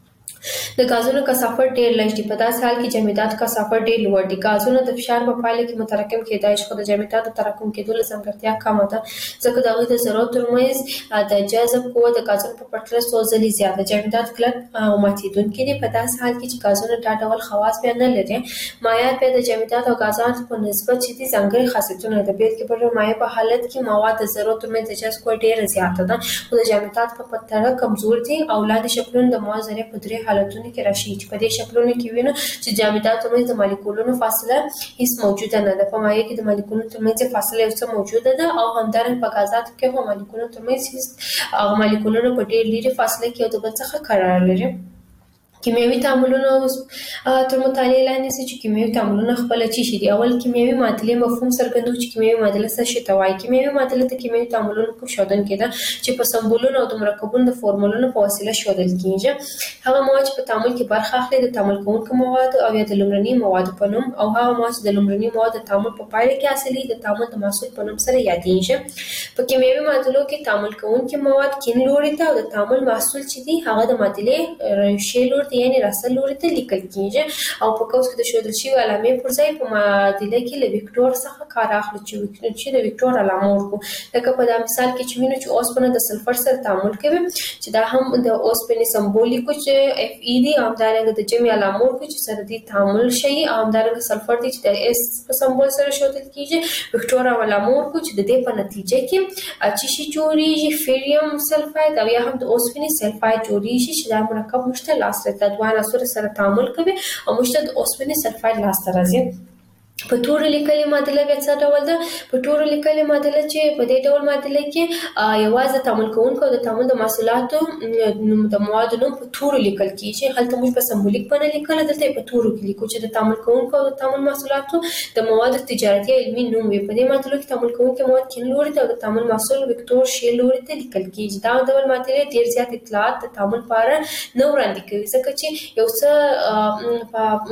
د ګازونو کثافت ډېر لږ دی. په داسې حال کې جامدات کثافت ډېر لوړ دی. ګازونه د فشار په پایله کې متراکم کېدای شي خو د جامداتو تراکم کېدو له ځانګړتیا کمه ده ځکه د هغوی د ذرو ترمنځ د جذب قوه د ګازونو په پرتله څو ځلې زیاته. جامدات کلک او ماتېدونکي دي. په داسې حال کې چې ګازونه دا ډول خواص بیا نه لري. مایعات بیا د جامداتو او ګازونو په نسبت چې دي ځانګړي خاصیتونه لري. بیلګې په ډول مایع په حالت کې مواد د ذرو ترمنځ د جذب قوه ډېره زیاته ده خو د جامداتو په پرتله کمزور دي. او لاندې شکلونه د مواد ذرې په درې حالتونو کې راشي چې په دې شکلونو کې وینو چې جامداتو ترمنځ د مالیکولونو فاصله هیڅ موجوده نه ده. په مایع کې د مالیکولونو ترمنځ فاصله یو څه موجوده ده او همدارنګه په غازاتو کې هم مالیکولونو ترمنځ هیڅ هغه مالیکولونه په ډېر لرې فاصله کې یو د بل څخه قرار لري. کیمیاوي تعاملونه تر مطالعې لاندې نیسي چې کیمیاوي تعاملونه خپله څه شي دي. اول کیمیاوي معادلې مفهوم څرګندوي چې کیمیاوي معادله څه شي ته وایي. کیمیاوي معادله د کیمیاوي تعاملونو کوم ښودونکی ده چې په سمبولونو او د مرکبونو د فورمولونو په وسیله ښودل کېږي. هغه مواد چې په تعامل کې برخه اخلي د تعامل کوونکو موادو او یا د لومړني موادو په نوم او هغه مواد چې د لومړني موادو د تعامل په پایله کې حاصلېږي د تعامل د محصول په نوم سره یادېږي. په کیمیاوي معادلو کې تعامل کوونکي مواد کیڼ لوري ته او د تعامل محصول چې دی هغه د معادلې ښي لوري ته یعنی راسل لوري ته لیکل کیږي او په قوس کې د شودل شوی علامې پر ځای په معادله کې له وکټور څخه کار اخلي چې د وکټور علامه ورکو. لکه په دا مثال کې چې وینو چې اوسپنه د سلفر سره تعامل کوي چې دا هم د اوسپنې سمبولیکو چې اف ای دی او همدارنګه د جمع علامه ورکو چې سره دي تعامل شي او همدارنګه سلفر دی چې د اس په سمبول سره شودل کیږي. وکټور علامه ورکو چې د دې په نتیجه کې چې شي جوړیږي فیریم سلفاید او یا هم د اوسپنې سلفاید جوړیږي چې دا مرکب مشته لاسته د دوه عناصر سره تعامل کوي او مشته د اوسپنې سلفاید لاسته راځي. په تور لیکلې معادله بیا څه ډول ده؟ په تور لیکلې معادله چې په دې ډول معادله کې یوازې تعامل کوونکو د تعامل د محصولاتو د موادو نوم په تور لیکل کیږي. هلته موږ په سمبولیک باندې لیکل دلته په تور کې لیکو چې د تعامل کوونکو د تعامل محصولاتو د موادو تجارتي علمي نوم وي. په دې معادله کې تعامل کوونکو مواد کین لوري ته او د تعامل محصول وکټور شی لوري ته لیکل کیږي. دا ډول معادله ډیر زیات اطلاعات د تعامل په اړه نه وړاندې کوي ځکه چې یو څه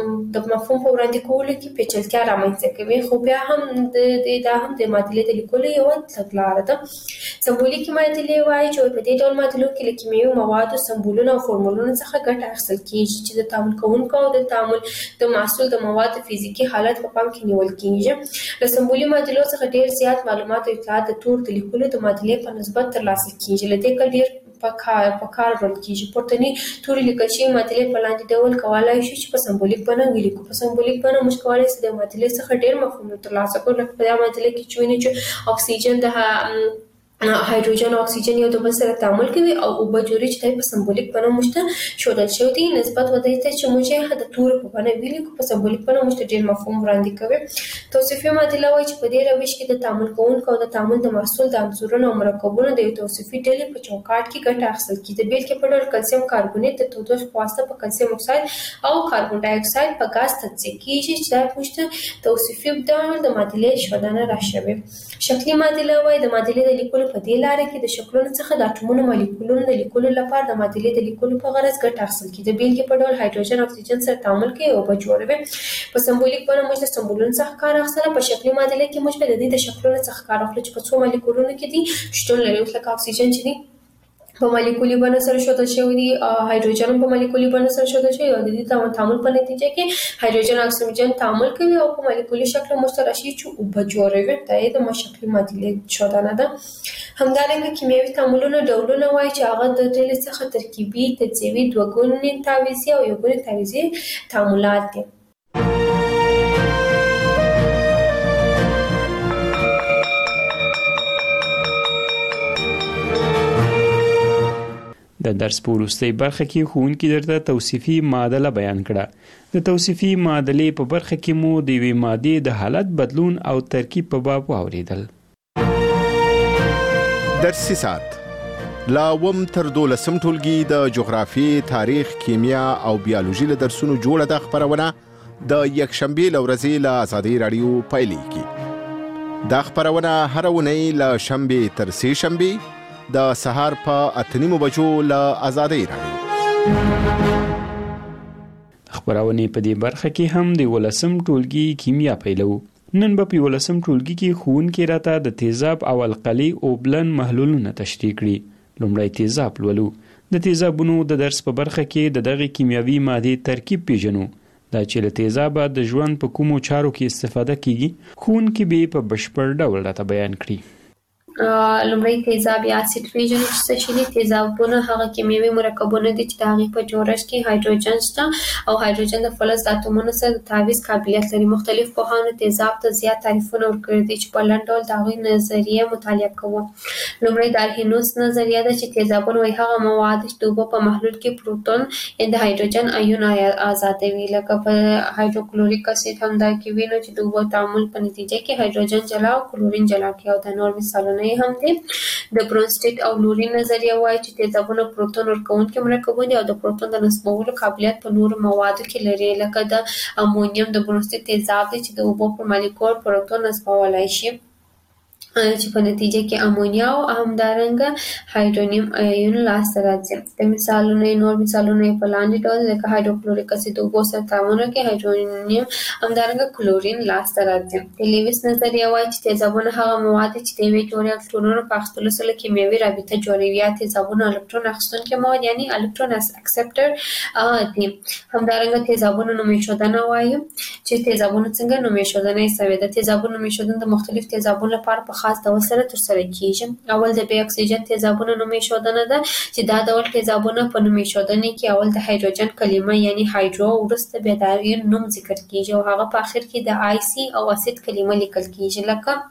د مفهوم په وړاندې کولو کې پیچلتیا رامنځته کوي. خو بیا هم د دا هم د معادلې د لیکلو یو تګلاره ده. سمبولیکي معادلې وایي چې په دې ډول معادلو کې له کیمیاوي موادو سمبولونو او فورمولونو څخه ګټه اخیستل کیږي چې د تعامل کوونکو او د تعامل د محصول د موادو فزیکي حالت په پام کې نیول کیږي. له سمبولي معادلو څخه ډیر زیات معلومات او اطلاعات د تور د لیکلو د معادلې په نسبت ترلاسه کیږي. له دې ډیر په کار په کار ورل کیږي. پورتنی توري لیکل شوی معادلې په لاندې ډول کولای شي چې په سمبولیک بڼه ولیکو. په سمبولیک بڼه موږ کولای شو د معادلې څخه ډیر مفهوم ترلاسه کړو. په دې معادلې کې چې ویني چې اکسیجن د هایدروجن او اکسیجن یو د بل سره تعامل کوي او اوبه جوړي چې په سمبولیک بڼه موږ شودل شوی دی نسبت ودی ته چې موږ د تور په بڼه ولیکو. په سمبولیک بڼه موږ ډیر مفهوم وړاندې کوي. توصیفي معادله وایي چې په دې روش کې د تعامل کوونکو او د تعامل د محصول د عنصرونو او مرکبونو د یو توصیفي ډلې په چوکاټ کې ګټه اخیستل کیږي. د بیلګې په ډول کلسیم کاربونیت د تودوخې په واسطه په کلسیم اکساید او کاربن ډای اکساید په غاز تجزیه کیږي چې دا موږ توصیفي ډول د معادلې شودنه راشوي. شکلي معادله وایي د معادلې د لیکلو په دې لاره کې د شکلونو څخه د اټومونو مالیکولونو د لیکلو لپاره د معادلې د لیکلو په غرض ګټه اخیستل کیږي. د بیلګې په ډول هایدروجن اکسیجن سره تعامل کوي او په جوړوي. په سمبولیک بڼه موږ د سمبولونو څخه کار اخیستل. په شکلي معادله کې موږ د دې د شکلونو څخه کار اخلو چې په څو مالیکولونو کې دي شتون لري. لکه اکسیجن چې دی په مالیکولي بڼه سره شودل شوی دی، هایدروجن په مالیکولي بڼه سره شودل شوی او د دې تعامل په نتیجه کې هایدروجن او اکسیجن تعامل کوي او په مالیکولي شکل مشترک شي چې اوبه جوړوي. دا د مشکلي معادلې شودنه ده. همدارنګه کیمیاوي تعاملونه ډولونه وایي چې هغه د ډلې څخه ترکیبي، تجزیوي، دوه ګونې تعویضي او یو ګونې تعویضي تعاملات دي.
د درس په وروستۍ برخه کې ښوونکي درته توصیفي معادله بیان کړه. د توصیفي معادلې په برخه کې مو د یوې مادې د حالت بدلون او ترکیب په باب واوریدل.
درسي ساعت لا اووم تر دولسم ټولګي د جغرافیې، تاریخ، کیمیا او بیولوژي له درسونو جوړه ده خپرونه د یکشنبې له ورځې له ازادۍ راډیو پیلېږي. دا خپرونه هره اونۍ له شنبې تر سې شنبې د سهار په اته نیمو بجو له ازادۍ راډیو.
خبرونه په دې برخه کې هم د ولسم ټولګي کیمیا پیلو. نن به په ولسم ټولګي کې ښوونکي راته د تیزاب او القلي اوبلن محلولونه تشریح کړي. لومړی تیزاب لولو. د تیزابونو د درس په برخه کې د دغه کیمیاوي مادې ترکیب پیژنو. دا چې له تیزابه د ژوند په کومو چارو کې استفاده کیږي ښوونکي به په بشپړ ډول راته بیان کړي.
لومړی تیزاب یا اسید پیژنو چې څه شي دي. تیزابونه هغه کیمیاوي مرکبونه دي چې د هغې په جوړښت کې هایدروجن شته او هایدروجن د فلز د اتومونو سره د تعویض قابلیت لري. مختلف پوهانو تیزاب ته زیات تعریفونه ورکړي دي چې په لنډ ډول د هغوی نظریه مطالعه کوو. لومړی د ارهینوس نظریه ده چې تیزابونه وایي هغه مواد چې د اوبو په محلول کې پروتون یا د هایدروجن ایون آزادوي. لکه په هایدروکلوریک اسید همدا کې وینو چې د اوبو تعامل په نتیجه کې هایدروجن جلا او کلورین جلا کوي او د نور مثالونه هم دي. د برونسټیټ او لوري نظریه وایي چې تیزابونه پروتون ورکوونکي مرکبونه دي او د پروتون د نصبولو قابلیت په نورو موادو کې لري. لکه د امونیم د برونسټیټ تیزاب دی چې د اوبو پر مالیکول پروتون نصبولای شي. چې په نتیجه کې امونیا او همدارنګه هایدرونیم ایون لاسته راځي. د مثالونو نور مثالونه په لاندې ډول لکه هایدروکلوریک اسید او اوبو سره تعامل کوي هایدرونیم همدارنګه کلورین لاسته راځي. د لیویس نظریه وايي چې تیزابونه هغه مواد چې د یوې جوړې الکترونونو په اخیستلو سره کیمیاوي رابطه جوړوي. یا تیزابونه الکترون اخیستونکي مواد یعنی الکترون اکسپټر دي. همدارنګه تیزابونه نومیشدنه وايي چې تیزابونه څنګه نومیشدنه یې د تیزابونو نومیشدنه د مختلف تیزابونو لپاره په خاص ډول سره ترسره کیږي. اول د بی اکسیجن تیزابونو نومیشدنه ده چې دا ډول تیزابونه په نومیشدنه کې اول د هایدروجن کلمه یعنی هایدرو ورسته به د ایون نوم ذکر کیږي او هغه په اخر کې د آی سی او اسید کلمه لیکل کیږي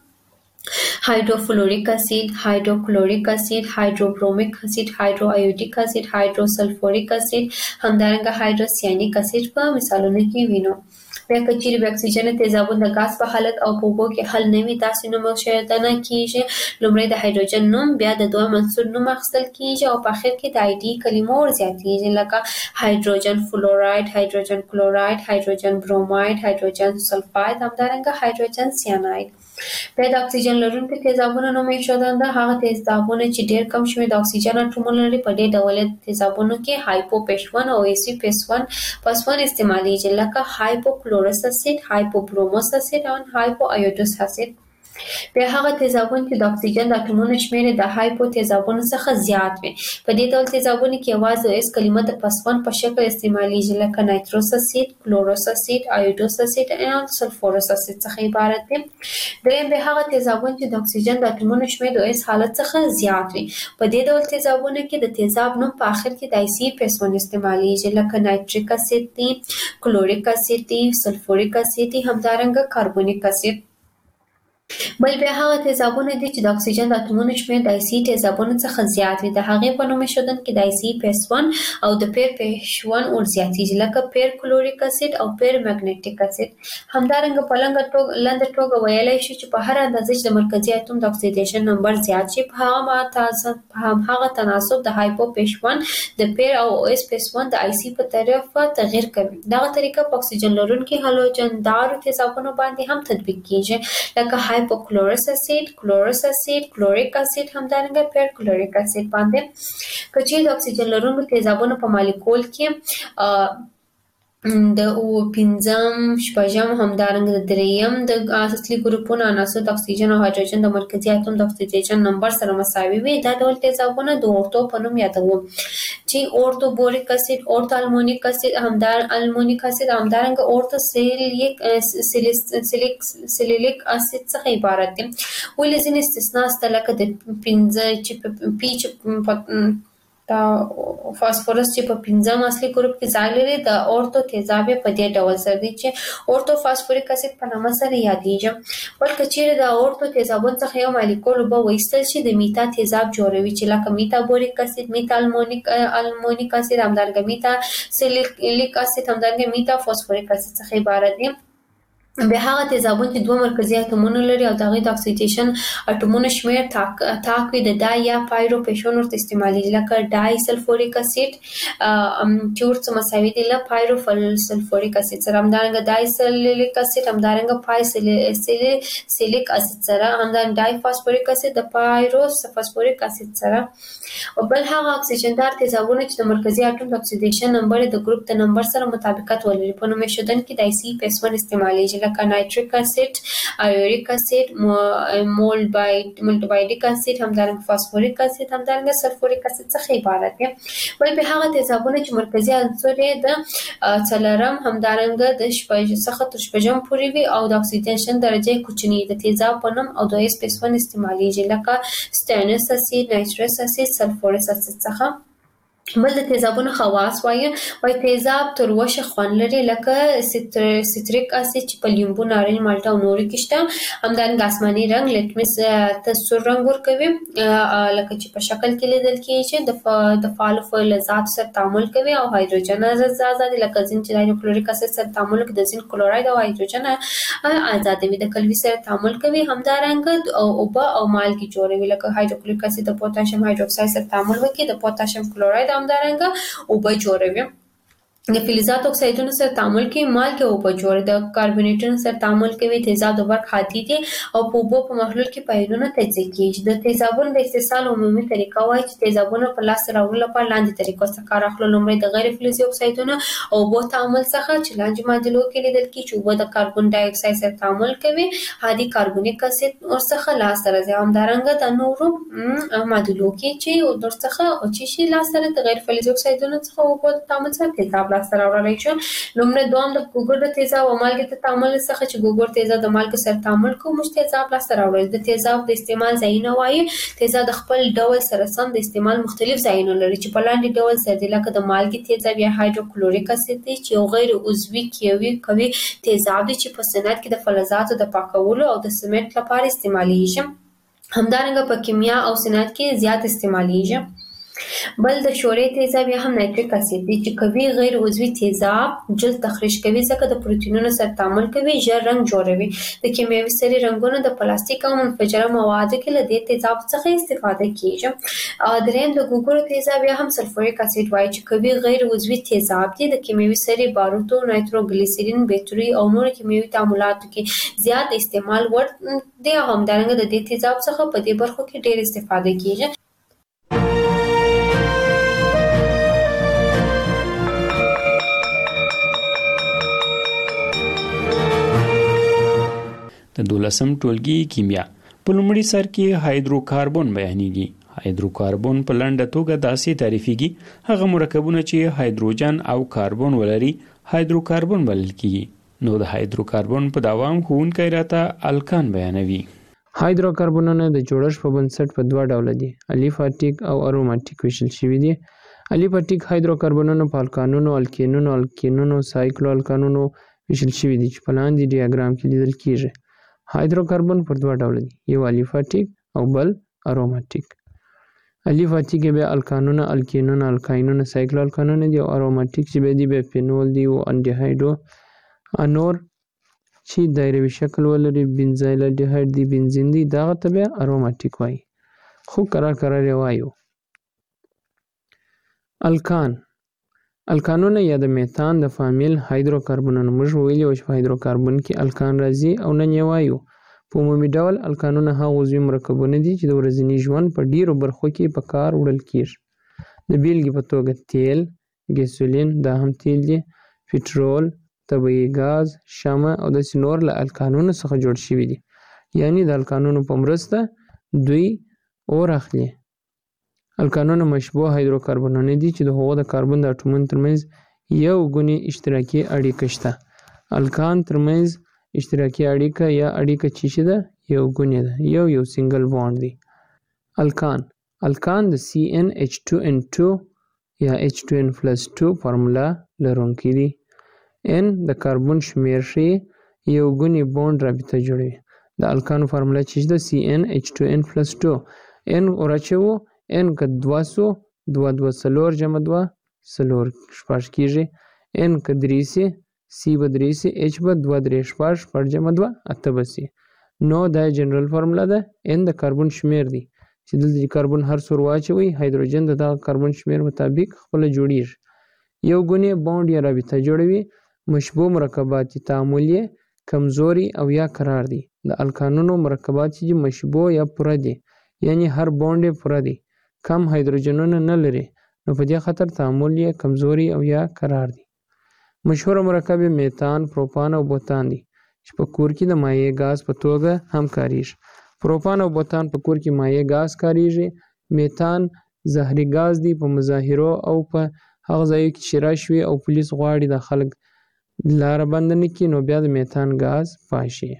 لکه هایدروفلوریک اسید، هایدروکلوریک اسید، هایدروبرومیک اسید، هایدروایوډیک اسید، هایدروسلفوریک اسید، همدارنګه هایدروسیانیک اسید په مثالونو کې وینو. بیا که چیرې د اکسیجن تیزابونه د غاز په حالت او په اوبو کې حل نه وي داسې نومیشدنه کیږي. لومړی د هایدروجن نوم بیا د دویم عنصر نوم اخیستل کیږي او په اخر کې د آی ډي کلمه ور زیاتیږي لکه هایدروجن فلوراید، هایدروجن کلوراید، هایدروجن بروماید، هایدروجن سلفاید، همدارنګه هایدروجن سیاناید. بیا د اکسیجن لرونکي تیزابونو نومیشدنه ده هغه تیزابونه چې ډیر کم شمېر د اکسیجن اټومونه لري. په دې ډول تیزابونو کې هایپوپیشون او ایسی پیسون پسون استعمالیږي لکه هایپوکلورس اسید، هایپوبروموس اسید او هایپوایوډوس اسید. بیا هغه تیزابونه چې د اکسیجن د اټومونو شمېر د هایپو تیزابونو څخه زیات وي. په دې ډول تیزابونه کې یوازې اس کلمه د پسون په شکل استعمالیږي لکه نایتروس اسید، کلوروس اسید، ایوډوس اسید او سلفورس اسید څخه عبارت دي. دریم به هغه تیزابونه چې د اکسیجن د اټومونو شمېر د اس حالت څخه زیات وي. په دې ډول تیزابونه کې د تیزاب نوم په اخر کې د آی سی پیسون استعمالیږي لکه نایتریک اسید دی، کلوریک اسید دی، سلفوریک اسید دی، همدارنګه کاربونیک اسید. بل بیا هغه تیزابونه دي چې د اکسیجن د اټومونو شمېر د آی سی تیزابونو څخه زیات وي. د هغې په نومیشدنه کې د آی سی پیسون او د پیر پیشون ور زیاتیږي لکه پیر کلوریک اسید او پیر مګنیټیک اسید. همدارنګه په لنډه توګه ویلی شو چې په هر اندازه چې د مرکزي اتوم د اکسیدیشن نمبر زیات شي په هماغه تناسب د هایپو پیشون د پیر او اس پیسون د آی سی په طرف تغیر کوي. دغه طریقه په اکسیجن لرونکي هالوجندارو تیزابونو باندې هم تطبیق کیږي لکه هایپوکلورس اسید، کلورس اسید، کلوریک اسید، همدارنګه پیر کلوریک اسید باندې. که چیرې د اکسیجن لرونکو تیزابونو په مالیکول کې د او پنځم شپږم همدارنګه د دریم د اصلي ګروپونو عناصر د اکسیجن او هایدروجن د مرکزي اتوم د اکسیدیشن نمبر سره مساوي وي دا ډول تیزابونه د اورتو په نوم یادوو چې اورتو بوریک اسید، اورتو المونیک اسید، همدار المونیک اسید، همدارنګه اورتو سیلیک سیلیک سیلیک اسید څخه عبارت دي. ولې ځینې استثنا شته لکه د پنځه چې پی دا فاسفورس چې په پنځم اصلي ګروپ کې ځای لري د اورتو تیزاب په دې ډول سره دي چې اورتو فاسفوریک اسید په نامه سره یادېږي. بلکې چیرې د اورتو تیزابونو څخه یو مالیکول اوبه وایستل شي د میتا تیزاب جوړوي چې لکه میتا بوریک اسید، میتا المونیک المونیک اسید، همدارنګه میتا سیلیک اسید، همدارنګه میتا فاسفوریک اسید څخه عبارت دي. بیا هغه تیزابونه چې دوه مرکزي اتومونه لري او د هغې د اکسیدیشن اتومونو شمېر تاک وي د ډای یا پایروپیشون ورته استعمالیږي لکه ډای سلفوریک اسید چې ورته مساوي دي له پایروسلفوریک اسید سره، همدارنګه ډای سلیلیک اسید، همدارنګه پای سیلیک اسید سره، همدارنګه ډای فاسفوریک اسید د پایروس فاسفوریک اسید سره. او بل هغه اکسیجندار تیزابونه چې د مرکزي اتوم د اکسیدیشن نمبر د ګروپ د نمبر سره مطابقت ولري په نومیشدنه کې د آی سی پیسون استعمالیږي لکه نایتریک اسید، ایوریک اسید، مولټبایډیک اسید، همدارنګه فاسفوریک اسید، همدارنګه سلفوریک اسید څخه عبارت دي. بل به هغه تیزابونه چې مرکزي عنصر یې د څلورم همدارنګه د شپږ څخه تر شپږم پورې وي او د اکسیدیشن درجه کوچنۍ د تیزاب په نوم او د اس پیسون استعمالیږي لکه سټینس اسید، نایترس اسید، سلفورس اسید څخه. بل د تیزابونو خواص وایي وایي تیزاب تروشه خوند لري لکه سیتریک اسید چې په لیمبو، نارنج، مالټه او نورو کې شته، همدارنګه آسماني رنګ لیټمس ته سور رنګ ورکوي لکه چې په شکل کې لیدل کېږي چې د فعالو فلزاتو سره تعامل کوي او هایدروجن آزادوي لکه زنک چې د هایدروکلوریک اسید سره تعامل کوي د زنک کلوراید او هایدروجن آزادوي، د کلوي سره تعامل کوي، همدارنګه اوبه او مالګې جوړوي لکه هایدروکلوریک اسید د پوتاشیم هایدروکساید سره تعامل وکړي د پوتاشیم کلوراید همدارنګه اوبه جوړوي. د فلزات اکسایدونو سره تعامل کوي، مالګې او اوبه جوړوي، د کاربونیټونو سره تعامل کوي، تیزاب د برق هادي دي او په اوبو په محلول کې په ایونونو تجزیه کیږي. د تیزابونو د استحصال عمومي طریقه وایي چې تیزابونه په لاس راوړلو لپاره لاندې طریقو څخه کار اخلو. لومړی د غیر فلزي اکسایدونو او اوبو تعامل څخه چې لاندې معادلو کې لیدل کیږي چې اوبه د کاربن ډای اکساید سره تعامل کوي، هادي کاربونیک اسید ورڅخه لاسته راځي. همدارنګه د نورو معادلو کې چې ورڅخه او چې شي لاسته راځي د غیر فلزي اکسایدونو څخه اوبو د تعامل سره تیزاب لاسته راوړلی شو. لومړی دوام د ګوګړ د تیزاب او مالګې د تعامل څخه چې ګوګړ تیزاب د مالګې سره تعامل کوي موږ تیزاب لاسته راوړل. د تیزاب د استعمال ځایونه وایي تیزاب د خپل ډول سره سم د استعمال مختلف ځایونه لري چې په لاندې ډول سره دي، لکه د مالګې تیزاب یا هایدروکلوریک اسید دی چې یو غیر عضوي کیوي قوي تیزاب دی چې په صنعت کې د فلزاتو د پاکولو او د سمنټ لپاره استعمالیږي. همدارنګه په کیمیا او صنعت کې زیات استعمالیږي. بل د شورې تیزاب یا هم نایتریک اسید دی چې قوي غیر عضوي تیزاب جلد تخریش کوي ځکه د پروتینونو سره تعامل کوي، ژر رنګ جوړوي. د کیمیاوي سرې رنګونه د پلاستیک او منفجره موادو کې له دې تیزاب څخه استفاده کیږي. دریم د ګوګړو تیزاب یا هم سلفوریک اسید وایي چې قوي غیر عضوي تیزاب دی. د کیمیاوي سرې، باروتو، نایتروګلیسرین، بیټري او نور کیمیاوي تعاملاتو کې زیات استعمال وړ دی. همدارنګه د دې تیزاب څخه په دې برخو کې ډېر استفاده کیږي.
د دولسم ټولګي کیمیا په لومړي سر کې هایدروکاربن بیانېږي. هایدروکاربن په لنډه توګه داسې تعریفېږي: هغه مرکبونه چې هایدروجن او کاربن ولري هایدروکاربن بلل کیږي. نو د هایدروکاربن په دوام ښوونکی راته الکان بیانوي.
هایدروکاربنونه د جوړښت په بنسټ په دوه ډوله دي: الیفاټیک او اروماتیک ویشل شوي دي. الیفاټیک هایدروکاربنونه په الکانونو، الکینونو، الکینونو، سایکلو الکانونو ویشل شوي دي چې په لاندې ډیاګرام کې لیدل کیږي. هایدروکاربن پر دوه ډوله دي: یو الیفاټیک او بل اروماتیک. الیفاټیک بیا الکانونه، الکینونه، الکاینونه، سایکلو الکانونه دي، او اروماتیک چې بیا دي بیا فینول دي او انډیهایډو انور چې دایروي شکل ولري، بنزایل الډیهایډ دي، بنزین دي، دغه ته بیا اروماتیک وایي. خو قرار قرار یې وایو. الکان الکانونه یا د میتان د فامیل هایدروکاربنونه موږ ویلي وو چې په هایدروکاربن کې الکان راځي او نن یې وایو. په عمومي ډول الکانونه هغه عضوي مرکبونه دي چې د ورځني ژوند په ډیرو برخو کې په کار وړل کیږي. د بیلګې په توګه تیل، ګیسولین، دا هم تیل دي، پټرول، طبیعي ګاز، شمع او داسې نور له الکانونو څخه جوړ شوي دي. یعنی د الکانونو په مرسته دوی اور اخلي. الکانونه مشبوع هایدروکاربنونه دي چې د هغو د کاربن د اټومونو ترمنځ یو ګونې اشتراکي اړیکه شته. الکان ترمنځ اشتراکي اړیکه یا اړیکه چې ده یو ګونې ده، یو یو سنگل بانډ دی. الکان الکان د سی ان ایچ ټو ان ټو یا ایچ ټو ان پلس ټو فارمولا لرونکي دي. ان د کاربن شمیر ښیي، یو ګونې بانډ رابطه جوړوي. د الکانو فارمولا چې ده سی ان ایچ ټو ان پلس ټو. ان ورچوو ان که دوه سو، دوه دوه څلور جمع دوه څلور شپږ کیږي. ان که درې سي، سی به درې سي، ایچ به دوه درې شپږ، شپږ جمع دوه اته به سي. نو دا جنرال فارمولا ده. ان د کاربن شمیر دی چې دلته کاربن هر څور واچوي، هایدروجن د دغه کاربن شمیر مطابق خپله جوړیږي. یو ګونې بانډ یا رابطه جوړوي. مشبوع مرکبات تعامل یې کمزوري او یا قرار دي. د الکانونو مرکبات چې مشبوع یا پوره دي، یعنی هر بانډ یې پوره دی، کم هایدروجنونه نه لري، نو په دې خاطر تعامل یې کمزوري او یا قرار دي. مشهوره مرکب میتان، پروپان او بوتان دي چې په کور کې د مایع ګاز په توګه هم کاریږي. پروپان او بوتان په کور کې مایع ګاز کاریږي. میتان زهري ګاز دی. په مظاهرو او په هغه ځایو کې چې رش وي او پولیس غواړي د خلک لاره بنده نه کړي، نو بیا د میتان ګاز پاشي.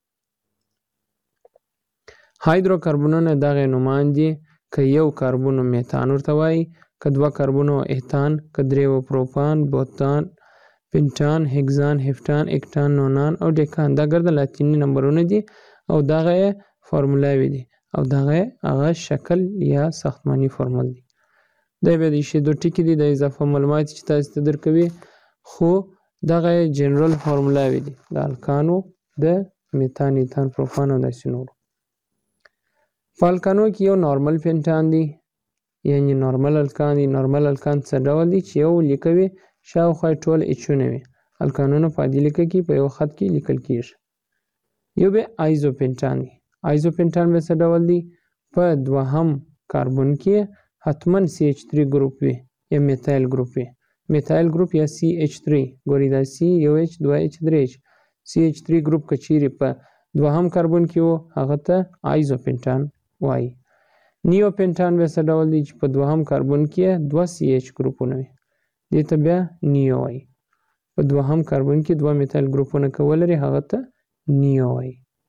هایدروکاربنونه دغه نومان دي. که یو کاربن میتان ورته وایي، که دوه کاربن ایتان، که درې پروپان، بوتان، پنټان، هگزان، هفتان، اکتان، نونان او ډیکان. دا ګرده لاتیني نمبرونه دي او دغه فارمولاوي دي او دغه هغه شکل یا ساختماني فارمول دي. دا بیا د ایښېدو ټکي دي، د اضافه معلومات چې تاسو ته درکوي، خو دغه جنرال فارمولاوي دي د الکانو، د میتان، ایتان، پروپان او داسې نورو. په الکانو کې یو نارمل پنټان دی، یعنی نارمل الکان دی. نارمل الکان څه ډول دی چې یو لیکوي شاوخوا ټول اچونه وي. الکانونه په عادي لیکه کې په یو خط کې لیکل کیږي. یو به آیزوپنټان دی. آیزوپنټان به څه ډول دی؟ په دوهم کاربن کې حتما سی ایچ تھری ګروپ وي یا میتایل ګروپ وي. میتایل ګروپ یا سی ایچ تھری، ګوري دا سی یو ایچ دوه ایچ درې ایچ. سی ایچ تھری ګروپ که چیرې په دوهم کاربن کې وو هغه ته آیزوپنټان وایي. نیوپنټان به څه ډول دی چې په دوهم کاربن کې دوه سی ایچ ګروپونه وي، دې ته بیا نیو وایي. په دوهم کاربن کې دوه میتایل ګروپونه که ولري هغه ته نیو وایي.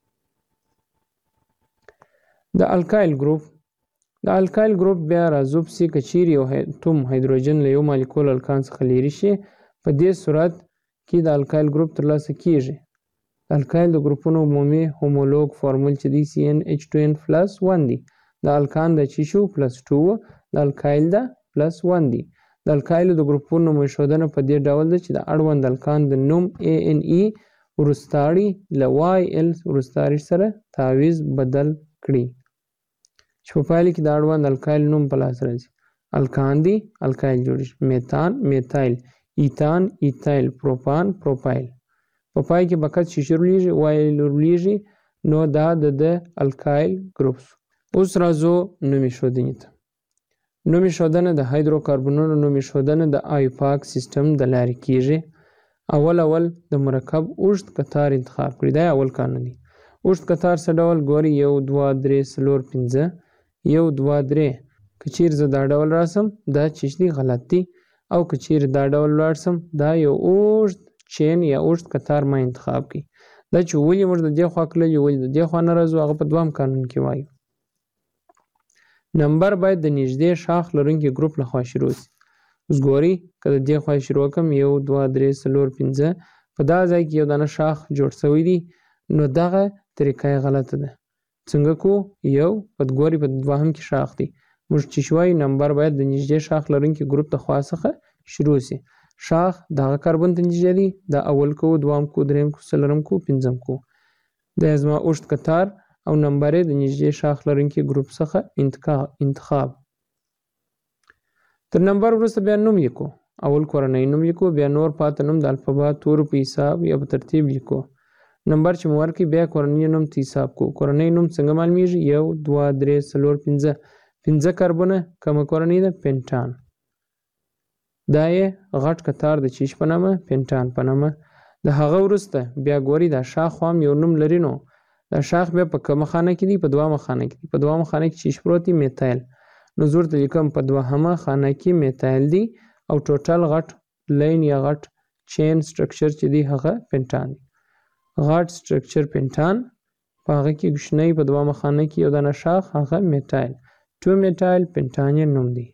د الکایل ګروپ د الکایل ګروپ بیا راځو پسې که چیرې یو اتوم هایدروجن له یو مالیکول الکان څخه لیرې شي په دې صورت کې د الکایل ګروپ ترلاسه کیږي. د الکایل د ګروپونو عمومي هومولوګ فارمول چې دی سی ان ایچ ټو ان پلس ون دی. د الکان د چې شو پلس ټو د الکایل د پلس ون دی. د الکایلو د ګروپونو نوم ایښودنه په دې ډول ده چې د اړوند الکان د نوم ای ان ای وروستاړي له وای ال وروستاړي سره تعویض بدل کړي چې په پایله کې د اړوند الکایل نوم په لاس راځي. الکان دی الکایل جوړیږي. میتان میتایل، ایتان ایتایل، پروپان پروپایل. په پای کې به کڅ شیشه رلیږي وایل رلیږي نو دا د د الکایل ګروپ. اوس راځو نوم ایښودنې ته. نوم ایښودنه د هایدروکاربنونو نوم ایښودنه د آیوپاک سیستم د لارې کیږي. اول اول د مرکب اوږد کتار انتخاب کړي. دا اول قانون دی. اوږد کتار څه ډول ګوري؟ یو دوه درې څلور پنځه یو دوه درې. که چیرې زه دا ډول راسم دا چې دی غلط دی، او که چیرې دا ډول لاړ سم دا یو اوږد چین یا اوږد کتار ما انتخاب کړي. دا چې ولې موږ د دې خوا کړلي ولې د دې خوا نه راځو هغه په دوهم قانون کې وایو. نمبر باید د نږدې شاخ لرونکي ګروپ لخوا شروع شي. اوس ګورئ که د دې خوا شروع کړم یو دوه درې څلور پنځه په دا ځای کې یو دانه شاخ جوړ شوی دی نو دغه طریقه یې غلطه ده. څنګه کو؟ یو په ګورئ په دوهم کې شاخ دی. موږ چې شوی نمبر باید د نږدې شاخ لرونکي ګروپ د خوا څخه شروع شي. شاخ دغه کاربن ته نږدې دی. دا اول کو، دوهم کو، دریم کو، څلورم کو، پنځم کو. دا زما اوږد کتار او نمبر یې د نږدې شاخ لرونکي ګروپ څخه انتخاب. تر نمبر وروسته بیا نوم لیکو. اول کورنۍ نوم لیکو، بیا نور پاته نوم د الفبا تورو په حساب یا په ترتیب لیکو. نمبر چې مو ورکړي بیا کورنۍ نوم ته حساب کو. کورنۍ نوم څنګه معلومیږي؟ یو دوه درې څلور پنځه. پنځه کاربونه کومه کورنۍ ده؟ پنټان. دا یې غټ کتار د چیش په نامه پنټان په نامه. د هغه وروسته بیا ګوري دا شاخ هم یو نوم لري. نو دا شاخ بیا په کومه خانه کې دی؟ په دوهمه خانه کې دی. په دوهمه خانه کې چیش پروت دی؟ میتایل. نو زه ورته لیکم په دوهمه خانه کې میتایل دی او ټوټل غټ لین یا غټ چین سټرکچر چې دی هغه پنټان دی. غټ سټرکچر پنټان په هغه کې کوچنی په دوهمه خانه کې یو دانه شاخ هغه میتایل. ټو میتایل پنټان یې نوم دی.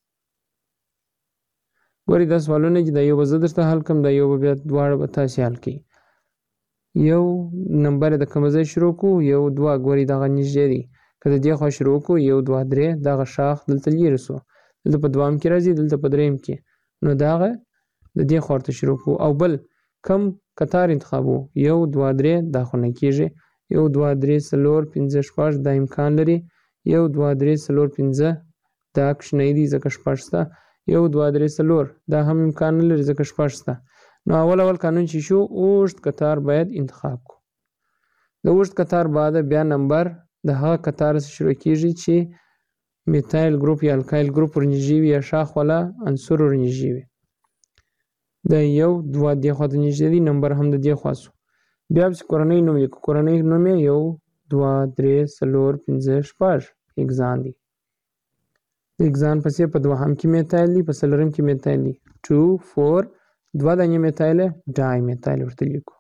ګورئ دا سوالونه چې دا یو به زه درته حل کړم دا یو به بیا دواړه به تاسې حل کړئ. یو نمبر د کومه ځای شروع کړو؟ یو دوه. ګورئ دغه نږدې دی. که د دې خوا شروع کړو یو دوه درې دغه شاخ دلته لیرې سو، دلته په دوهم کې راځي، دلته په دریم کې. نو دغه د دې خوا ورته شروع کړو. او بل کم کتار انتخابو؟ یو دوه درې دا خو نه کېږي. یو دوه درې څلور پنځه شپږ دا امکان لري. یو دوه درې څلور پنځه دا کوچنی دی ځکه شپږ شته. یو دوه درې څلور دا هم امکان نه لري ځکه شپږ شته. نو اول اول قانون چې شو اوږد کتار باید انتخاب کو. د اوږد کتار بعد بیا نمبر د هغه کتار څخه شروع کیږي چې میتایل ګروپ یا الکایل ګروپ ورنږدې وي یا شاخ والا عنصر ورنږدې وي. د یو دوه دې خوا ته نږدې دی، نمبر هم د دې خوا سو. بیا پسې کورنۍ نوم لیکو. کورنۍ نوم یې یو دوه درې څلور پنځه شپږ اګزان دی. د اګزان پسې په دوهم کې میتایل دی، په څلورم کې میتایل دی. ټو فور دوه دانې میتایل ډای میتایل ورته لیکو.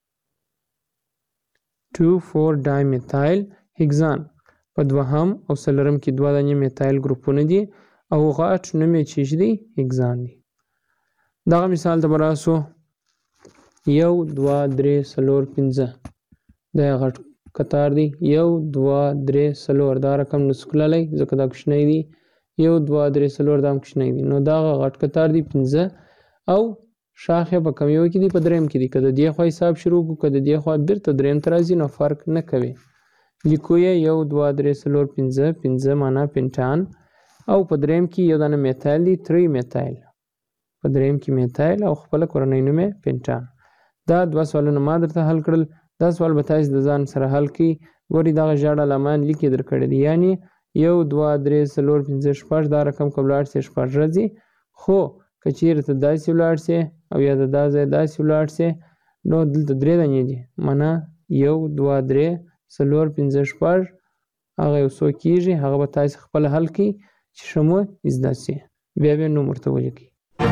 ټو فور ډای میتایل هیګزان. په دوهم او څلورم کې دوه دانې میتایل ګروپونه دي او غټ نوم یې چې دی هیګزان دی. دغه مثال ته به راسو. یو دوه درې څلور پنځه دا غټ کتار دی. یو دوه درې څلور دا رقم نسو کړلی ځکه دا کوچنی دی. یو دوه درې څلور دا هم کوچنی دی. نو دغه غټ کتار دی پنځه او شاخ یې په کوم یو کې دی؟ په دریم کې دی. که د دې خوا حساب شروع کړو که د دې خوا بیرته دریم ته راځي نو فرق نه کوي. لیکو یې یو دوه درې څلور پنځه پنځه معنا پنټان او په دریم کې یو دانه میتایل دی تری میتایل. په دریم کې میتایل او خپل کورنۍ نوم یې پینټان. دا دوه سوالونه ما درته حل کړل. دا سوال به تاسو د ځان سره حل کړئ. ګورئ دغه ژړه لامان لیکې درکړی دی، یعنی یو دوه درې څلور پنځه شپږ دا رقم که ولاړ سي شپږ راځي. خو که چیرې ته داسې ولاړ سي او یا د دا ځای داسې ولاړ سي نو دلته درې دانې دي، معنا یو دوه درې څلور پنځه شپږ هغه یو څو کېږي. هغه به تاسې خپله حل کړئ چې ښه مو زده سي. بیا بیا نوم ورته ولیکئ.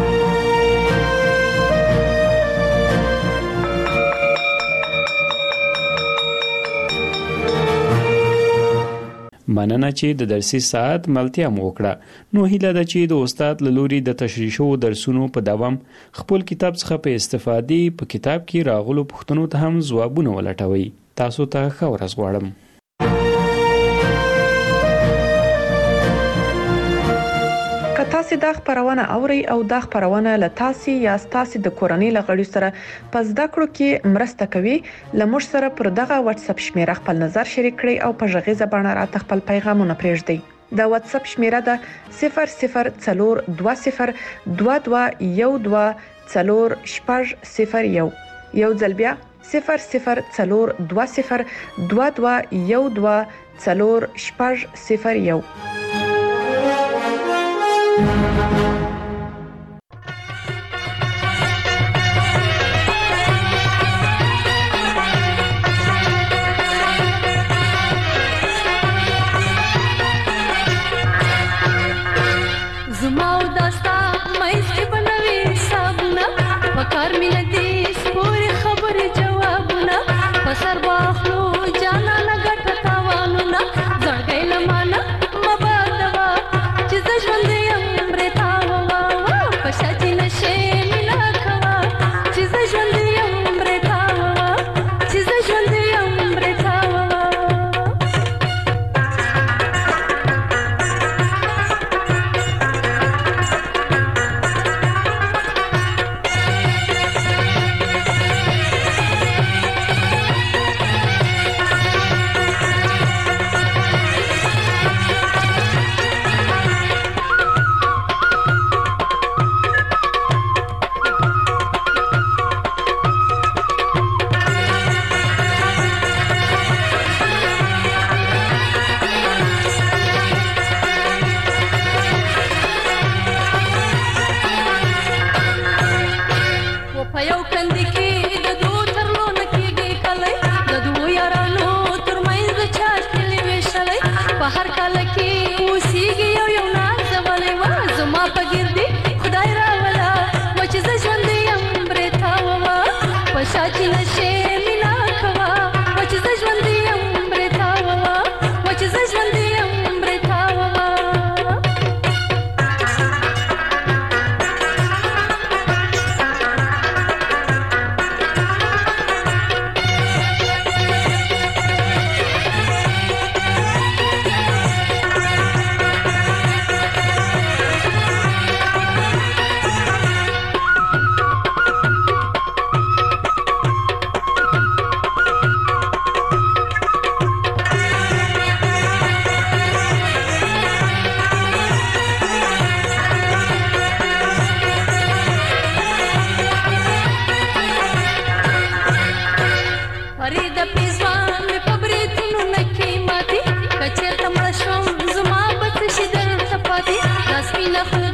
مننه چې د درسي ساعت ملتیا مو وکړه. نو هیله ده چې د استاد له لوري د تشریح شوو درسونو په دوام خپل کتاب څخه په استفادې په کتاب کې راغلو پوښتنو ته هم ځوابونه ولټوئ. تاسو ته ښه ورځ غواړم.
که تاسو دا خبرونه اورئ او دا خبرونه له تاسو یا تاسو د کورنۍ له غړي سره په زده کړو کې مرسته کوي، لمر سره پر دغه واتس اپ شمیره خپل نظر شریک کړئ او په ژغیزه باندې راته خپل پیغامونه پرېږدئ. د واتس اپ شمیره ده صفر صفر څلور دوه صفر دوه دوه یو دوه څلور شپږ صفر یو. یو ځل بیا صفر صفر څلور دوه صفر دوه دوه یو دوه څلور شپږ صفر یو.
Enough.